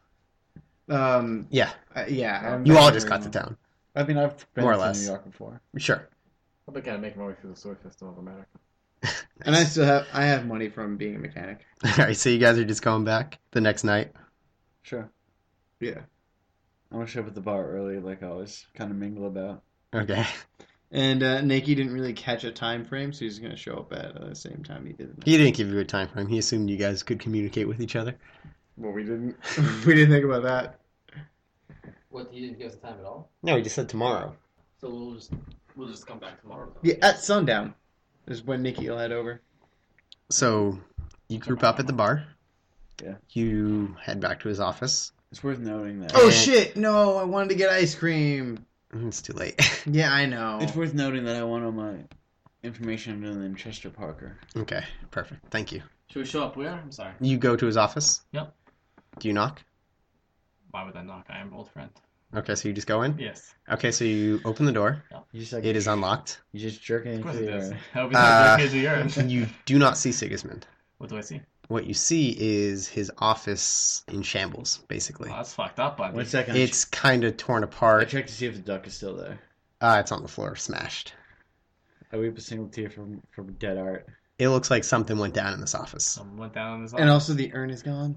Yeah. yeah. You all just got to town. I mean, I've been More or to less. New York before. Sure. I've been kind of making my way through the sewer system of America. And I have money from being a mechanic. Alright, so you guys are just going back the next night? Sure. Yeah. I'm gonna show up at the bar early, like always. Kind of mingle about. Okay. And Nikki didn't really catch a time frame, so he's gonna show up at the same time he did. He didn't give you a time frame. He assumed you guys could communicate with each other. Well, we didn't. We didn't think about that. What, you didn't give us time at all? No, he just said tomorrow. So we'll just come back tomorrow. Yeah, at sundown is when Nikki will head over. So you group up at the bar. Yeah. You head back to his office. It's worth noting that. Oh shit! No, I wanted to get ice cream. It's too late. Yeah, I know. It's worth noting that I want all my information other than Chester Parker. Okay, perfect. Thank you. Should we show up where? I'm sorry. You go to his office. Yep. Do you knock? Why would I knock? I am an old friend. Okay, so you just go in? Yes. Okay, so you open the door. You just like It is unlocked. you just jerking Of into course it the does. air. I hope it's not dirty as a urine. You do not see Sigismund. What do I see? What you see is his office in shambles, basically. Oh, that's fucked up, buddy. 1 second. It's kind of torn I apart. checked to see if the duck is still there. It's on the floor, smashed. I weep a single tear from dead art. It looks like something went down in this office. Someone went down on this. And also the urn is gone.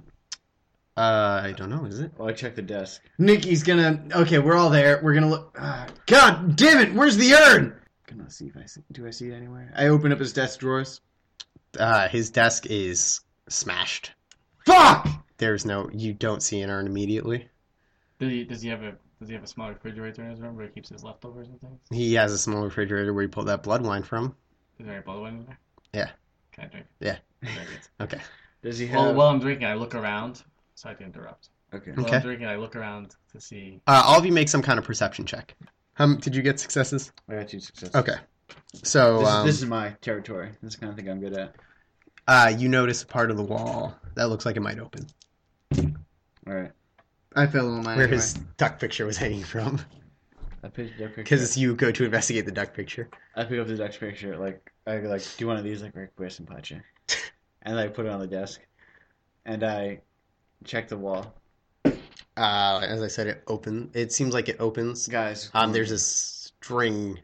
I don't know, is it? Well, I checked the desk. Nikki's gonna. Okay, we're all there. We're gonna look. God damn it! Where's the urn? Gonna see if I see. Do I see it anywhere? I open up his desk drawers. His desk is smashed. Fuck! There's no. You don't see an urn immediately. Does he have a small refrigerator in his room where he keeps his leftovers and things? He has a small refrigerator where he pulled that blood wine from. Is there any blood wine in there? Yeah. Can I drink? Yeah. I drink it. Okay. Does he have? While I'm drinking, I look around. Sorry to interrupt. Okay. While Okay. I'm drinking, I look around to see. All of you make some kind of perception check. Did you get successes? I got 2 successes. Okay. So This is my territory. This is the kind of thing I'm good at. you notice a part of the wall that looks like it might open, All right. I fell on mine. where anyway. his duck picture was hanging from. I picked the duck picture. Because you go to investigate the duck picture. I pick up the duck's picture. Like I go, like do one of these, like Rick West and Pacha, and I put it on the desk, and I check the wall. As I said, it seems like it opens. Guys, There's a string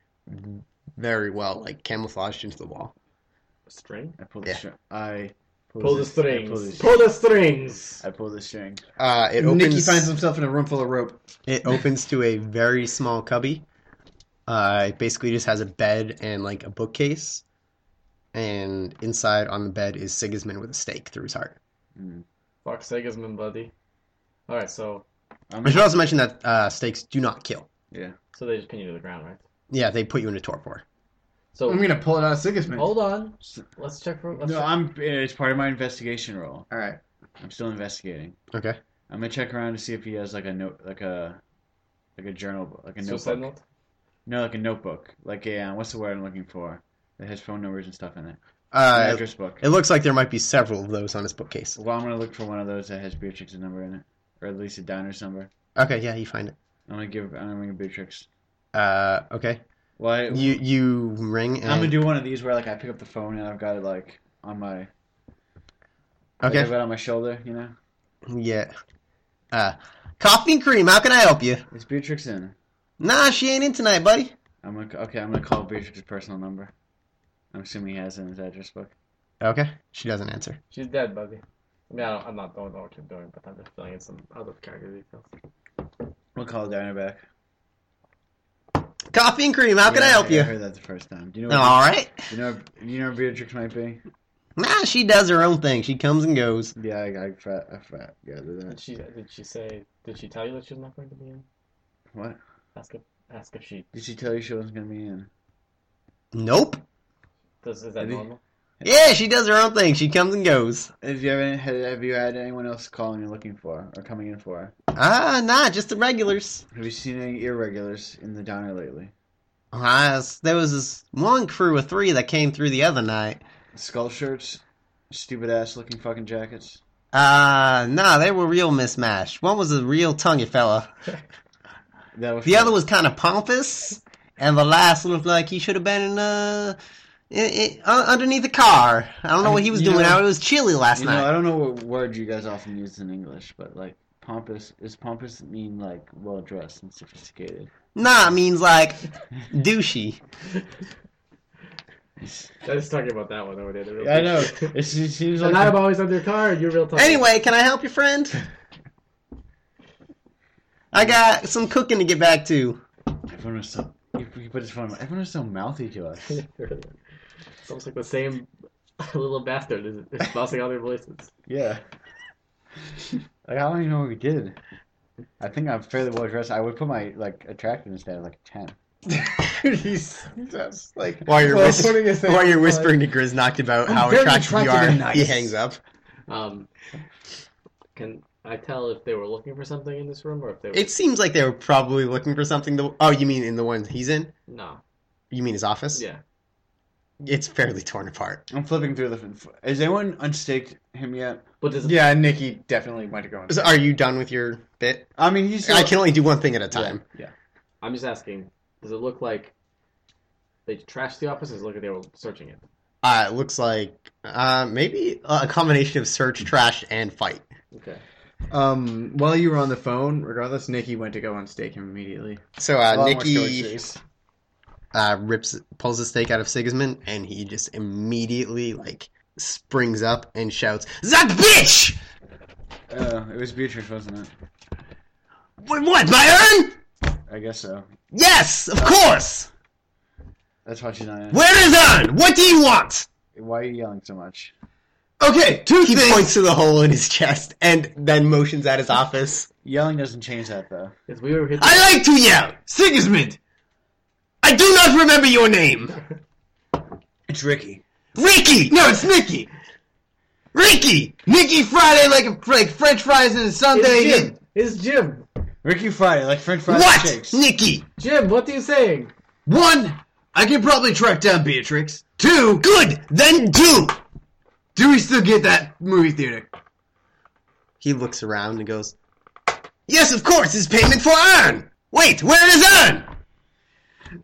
very well, like, camouflaged into the wall. String? I pull the Yeah. string. I Pull the strings. Pull Pull the strings. I pull the string. It opens. Nicky finds himself in a room full of rope. It opens to a very small cubby. It basically just has a bed and, like, a bookcase. And inside on the bed is Sigismund with a stake through his heart. Fuck Sigismund, buddy. Alright, so I should also mention that stakes do not kill. Yeah. they just pin you to the ground, right? Yeah, they put you into torpor. So I'm gonna pull it out of Sigismund. hold on. Let's check for. It's part of my investigation role. All right. I'm still investigating. Okay. I'm gonna check around to see if he has like a note, like a journal, like a Suicide notebook. note? No, like a notebook, like a what's the word I'm looking for? That has phone numbers and stuff in it. An address book. It looks like there might be several of those on his bookcase. Well, I'm gonna look for one of those that has Beatrix's number in it, or at least a Diner's number. Okay, yeah, you find it. I'm gonna give Beatrix. Okay. Why? You ring and... I'm gonna do one of these where like I pick up the phone and I've got it like on my. Okay. I've got it on my shoulder, you know. Yeah. Coffee and cream, how can I help you? Is Beatrix in? Nah, she ain't in tonight, buddy. I'm gonna call Beatrix's personal number. I'm assuming he has it in his address book. Okay. She doesn't answer. She's dead, buddy. I mean, I'm not don't know what you're doing, but I'm just filling in some other character details. We'll call Diner back. Coffee and cream, how can I help I you? heard that the first time. Do you know? All right. You know where Beatrix might be? Nah, she does her own thing. She comes and goes. Yeah, I gather that. Did she tell you that she's not going to be in? What? Ask if she. Did she tell you she wasn't gonna be in? Nope. Is that normal? Yeah, she does her own thing. She comes and goes. Have you had anyone else calling you looking for or coming in for? Nah, just the regulars. Have you seen any irregulars in the diner lately? There was this one crew of 3 that came through the other night. Skull shirts, stupid ass looking fucking jackets. Nah, they were real mismatched. One was a real tonguey fella. The other was kind of pompous, and the last looked like he should have been underneath the car. I don't know what he was doing out. It was chilly last night. I don't know what word you guys often use in English, but like pompous, does pompous mean like well dressed and sophisticated? Nah, it means like douchey. I was talking about that one over there. I know. It seems like and I'm always under your car, and you're real tough. Anyway, can I help you, friend? I got some cooking to get back to. Everyone was so. You put his phone. Everyone was so mouthy to us. It's almost like the same little bastard is bossing all their voices. Yeah. Like, I don't even know what we did. I think I'm fairly well dressed. I would put my attractiveness down like a 10. He's just like while you're whispering to Griznacht about how attractive you are, nice. He hangs up. Can I tell if they were looking for something in this room, or if they were... It seems like they were probably looking for something. Oh, you mean in the one he's in? No. You mean his office? Yeah. It's fairly torn apart. I'm flipping through Has anyone unstaked him yet? Yeah, Nikki definitely went to go. So are you done with your bit? I mean, I can only do one thing at a time. Yeah. I'm just asking. Does it look like they trashed the office? Or does it look like they were searching it? It looks like maybe a combination of search, trash, and fight. Okay. While you were on the phone, regardless, Nikki went to go unstake him immediately. So Nikki pulls the stake out of Sigismund, and he just immediately springs up and shouts, "That bitch!" It was Beatrix, wasn't it? What, my urn? I guess so. Yes, of course. That's why she's not in. Where is urn? What do you want? Why are you yelling so much? Okay, he points to the hole in his chest and then motions at his office. Yelling doesn't change that, though. I like to yell! Sigismund! I do not remember your name! It's Ricky. Ricky! No, it's Nicky! Ricky! Nicky Friday like French fries and Sunday. It's Jim. Ricky Friday, like French fries and shakes. Nicky! Jim, what are you saying? 1, I can probably track down Beatrix. 2, good! Then do! Do we still get that movie theater? He looks around and goes, yes, of course, it's payment for urn! Wait, where is urn?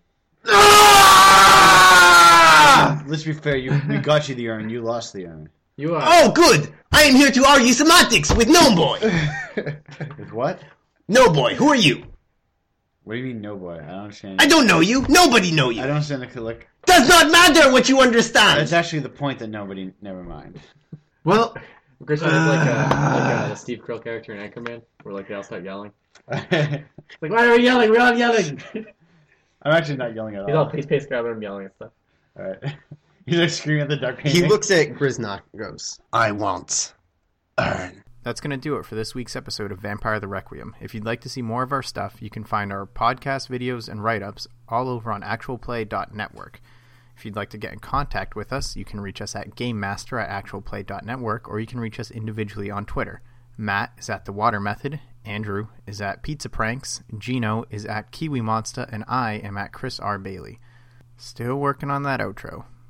Let's be fair, we got you the urn, you lost the urn. You are. Oh, good! I am here to argue semantics with No Boy! With what? No Boy, who are you? What do you mean, no boy? I don't understand. I don't know you. Nobody know you. I don't understand the like. Does not matter what you understand. That's actually the point that nobody. Never mind. Well, Christian is like a Steve Krill character in Anchorman, where like they all start yelling. I'm Like, why are we yelling? We're all yelling. actually not yelling at He's all all. pace grabbing and yelling and stuff. All right. He's like screaming at the dark painting. He looks at Grisnock and goes, I want Earn. That's going to do it for this week's episode of Vampire the Requiem. If you'd like to see more of our stuff, you can find our podcast, videos, and write-ups all over on actualplay.network. If you'd like to get in contact with us, you can reach us at gamemaster@actualplay.network, or you can reach us individually on Twitter. Matt is at The Water Method, Andrew is at Pizza Pranks, Gino is at Kiwi Monster, and I am at Chris R. Bailey. Still working on that outro.